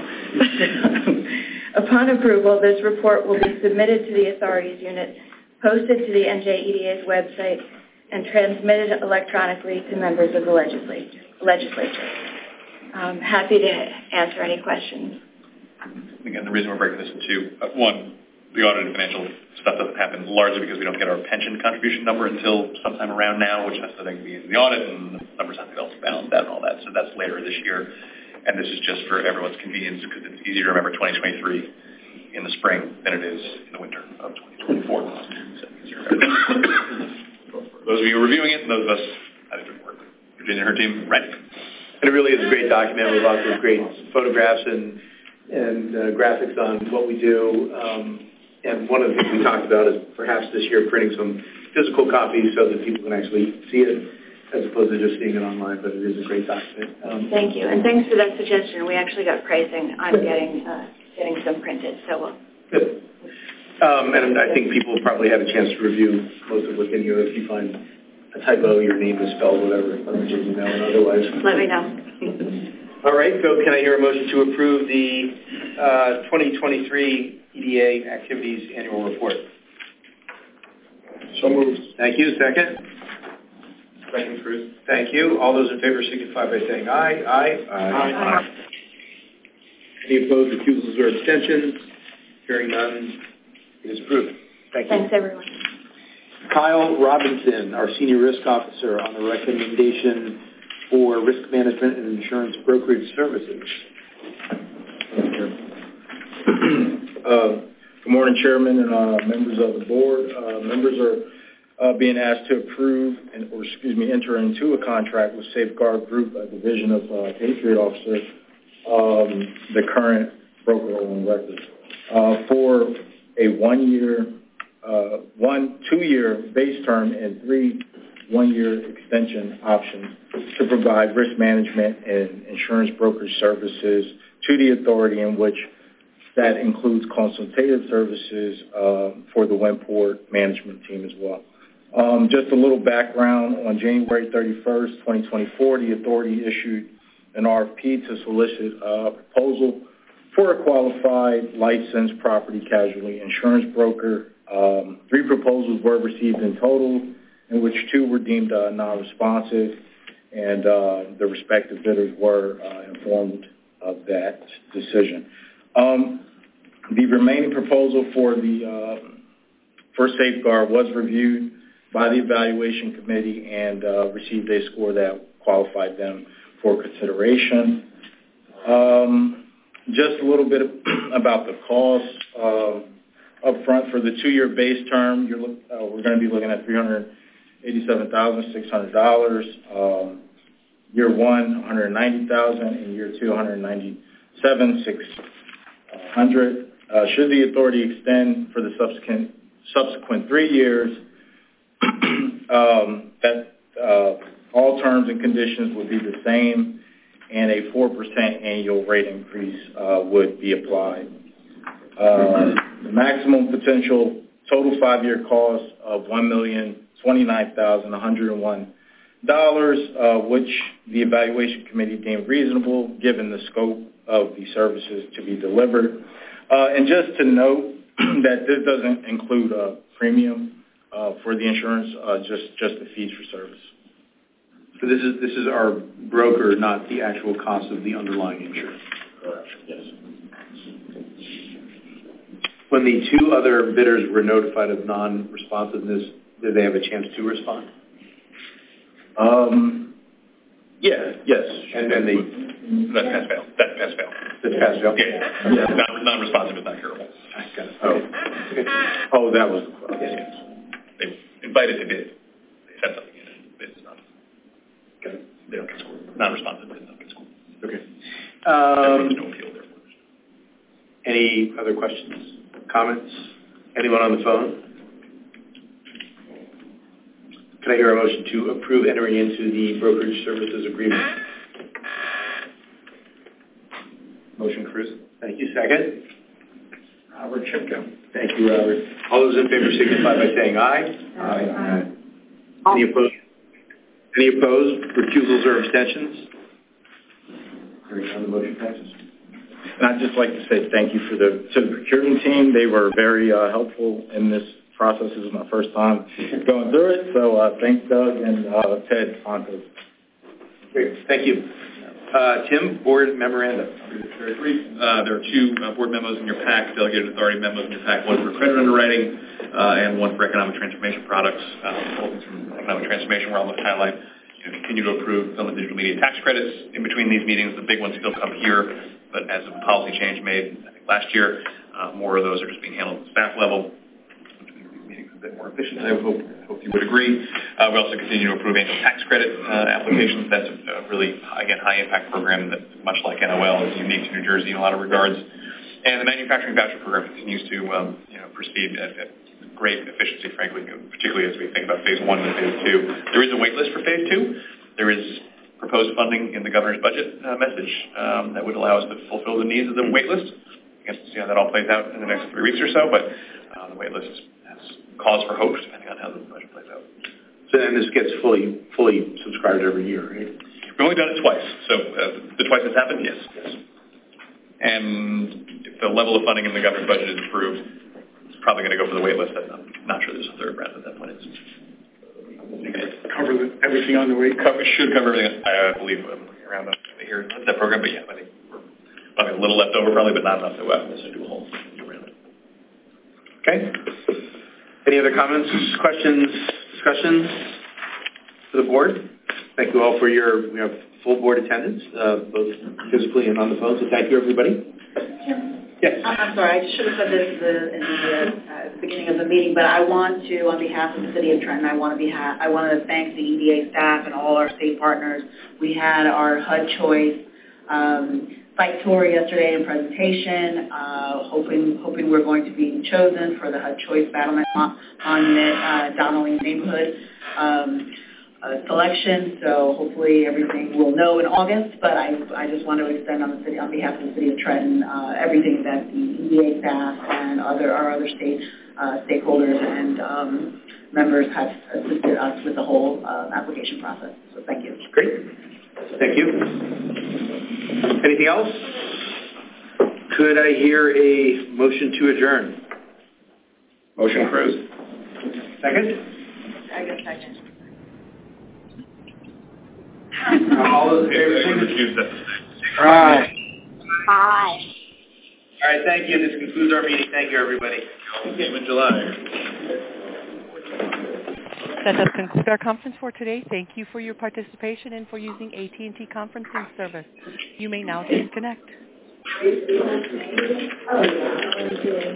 Speaker 22: Upon approval, this report will be submitted to the authorities unit, posted to the N J E D A's website, and transmitted electronically to members of the legislature. legislature. I'm happy to answer any questions.
Speaker 3: Again, the reason we're breaking this in two, uh, one, the audited financial stuff doesn't happen largely because we don't get our pension contribution number until sometime around now, which has to then be in the audit, and the numbers have to be also balanced out and all that. So that's later this year. And this is just for everyone's convenience because it's easier to remember twenty twenty-three in the spring than it is in the winter of twenty twenty-four. So easier to remember. Those of you reviewing it and those of us having to work. Virginia and her team, right?
Speaker 8: And it really is a great document with lots of great photographs and and uh, graphics on what we do. Um, and one of the things we talked about is perhaps this year printing some physical copies so that people can actually see it as opposed to just seeing it online. But it is a great document. Um,
Speaker 22: Thank you, and thanks for that suggestion. We actually got pricing on getting uh, getting some printed, so we'll.
Speaker 8: Good. Um, and I think people probably had a chance to review most of what's in here. If you find a typo, your name is spelled, whatever, let me just know, and otherwise.
Speaker 22: Let me know.
Speaker 8: All right, so can I hear a motion to approve the uh, twenty twenty-three E D A Activities Annual Report?
Speaker 5: So moved.
Speaker 8: Thank you. Second?
Speaker 5: Second, Chris.
Speaker 8: Thank you. All those in favor signify by saying aye. Aye.
Speaker 5: Aye. Aye.
Speaker 8: Any opposed, recusals, or abstentions? Hearing none, it is approved. Thank you.
Speaker 22: Thanks, everyone.
Speaker 8: Kyle Robinson, our Senior Risk Officer, on the recommendation for risk management and insurance brokerage services.
Speaker 16: Uh, Good morning, Chairman and uh, members of the board. Uh, members are uh, being asked to approve, and, or excuse me, enter into a contract with Safeguard Group, a division of uh, Patriot Officer, um, the current broker on record, uh, for a one-year, uh, one two-year base term and three one-year extension options to provide risk management and insurance brokerage services to the authority, in which that includes consultative services uh, for the Windport management team as well. Um, just a little background: on January thirty-first, twenty twenty-four, the authority issued an R F P to solicit a proposal for a qualified licensed property casualty insurance broker. Um, three proposals were received in total, in which two were deemed uh, non-responsive, and uh, the respective bidders were uh, informed of that decision. Um, the remaining proposal for the uh, for Safeguard was reviewed by the evaluation committee and uh, received a score that qualified them for consideration. Um, just a little bit about the cost. Uh, up front, for the two-year base term, you're look, uh, we're going to be looking at three hundred eighty-seven thousand six hundred dollars. Um, year one, one hundred ninety thousand dollars, and year two, one hundred ninety-seven thousand six hundred dollars. Uh, should the authority extend for the subsequent subsequent three years, um, that uh, all terms and conditions would be the same, and a four percent annual rate increase uh, would be applied. Uh, the maximum potential total five-year cost of one million twenty-nine thousand one hundred one dollars, uh, which the evaluation committee deemed reasonable given the scope of the services to be delivered. Uh, and just to note that this doesn't include a premium uh, for the insurance, uh, just just the fees for service.
Speaker 8: So this is this is our broker, not the actual cost of the underlying insurance.
Speaker 16: Correct. Yes.
Speaker 8: When the two other bidders were notified of non-responsiveness, did they have a chance to respond?
Speaker 16: Um. Yeah. Yes.
Speaker 8: And then they.
Speaker 3: That's pass fail. That's pass fail.
Speaker 8: That's pass fail.
Speaker 3: Yeah. yeah. Non, non-responsive is not curable.
Speaker 8: I got it. Oh. Okay. Oh, that was. Okay.
Speaker 3: Yes. They invited to bid. They said something in it. Bid is not.
Speaker 8: Got it.
Speaker 3: They don't get scored. Non-responsive bids don't get scored.
Speaker 8: Okay. Um,
Speaker 3: There's no appeal there.
Speaker 8: Any other questions, comments? Anyone on the phone? Can I hear a motion to approve entering into the brokerage services agreement? Motion, Cruz. Thank you. Second?
Speaker 16: Robert Chipko.
Speaker 8: Thank you, Robert. All those in favor signify by saying aye. Aye. Aye. Any opposed? Any opposed? Recusals or abstentions? Hearing none, the motion passes.
Speaker 16: And I'd just like to say thank you for the to the procurement team. They were very uh, helpful in this process. This is my first time going through it, so uh, thanks, Doug and uh, Ted Ponto.
Speaker 8: Great, thank you. Uh, Tim, board memorandum.
Speaker 3: Very brief. Uh, there are two uh, board memos in your pack, delegated authority memos in your pack, one for credit underwriting uh, and one for economic transformation products. Uh, both from economic transformation, where I'll highlight, you know, continue to approve film and digital media tax credits. In between these meetings, the big ones still come here, but as a policy change made, I think, last year, uh, more of those are just being handled at the staff level. A bit more efficient. I hope, hope you would agree. Uh, we also continue to approve annual tax credit uh, applications. That's a, a really, again, high-impact program that, much like N O L, is unique to New Jersey in a lot of regards. And the manufacturing voucher program continues to, um, you know, proceed at, at great efficiency, frankly, particularly as we think about phase one and phase two. There is a wait list for phase two. There is proposed funding in the governor's budget uh, message um, that would allow us to fulfill the needs of the wait list. I guess we'll see how that all plays out in the next three weeks or so, but uh, the wait list is cause for hope, depending on how the budget plays out.
Speaker 8: So then this gets fully fully subscribed every year, right?
Speaker 3: We've only done it twice, so uh, the twice it's happened, yes. yes. And if the level of funding in the governor's budget is approved, it's probably going to go for the wait list. I'm not sure there's a third round at that point. It's
Speaker 5: cover the, everything on the way.
Speaker 3: Cover, should cover everything. I uh, believe I'm looking around here at that program, but yeah, I think we're probably a little left over, probably, but not enough to uh, do a whole new round.
Speaker 8: Okay.
Speaker 2: Any other comments, questions, discussions for the board? Thank you all for your, we have full board attendance, uh, both physically and on the phone, so thank you, everybody. Yes.
Speaker 9: I'm sorry, I should have said this in the uh, beginning of the meeting, but I want to, on behalf of the City of Trenton, I want to be ha- I want to thank the E D A staff and all our state partners. We had our H U D Choice um, site tour yesterday and presentation, uh, hoping hoping we're going to be chosen for the H U D Choice Battlement Monument, uh, Donnelly neighborhood um, uh, selection. So hopefully everything we'll know in August. But I I just want to extend on the city on behalf of the City of Trenton uh, everything that the E D A staff and other our other state uh, stakeholders and um, members have assisted us with the whole uh, application process. So thank you.
Speaker 2: Great. Thank you. Anything else? Could I hear a motion to adjourn?
Speaker 3: Motion approved.
Speaker 2: Second?
Speaker 9: I guess second.
Speaker 2: All those in favor,
Speaker 3: Excuse that.
Speaker 2: Aye.
Speaker 21: Aye.
Speaker 2: All right, thank you. This concludes our meeting. Thank you, everybody.
Speaker 3: Game in July.
Speaker 1: That does conclude our conference for today. Thank you for your participation and for using A T and T conferencing service. You may now disconnect.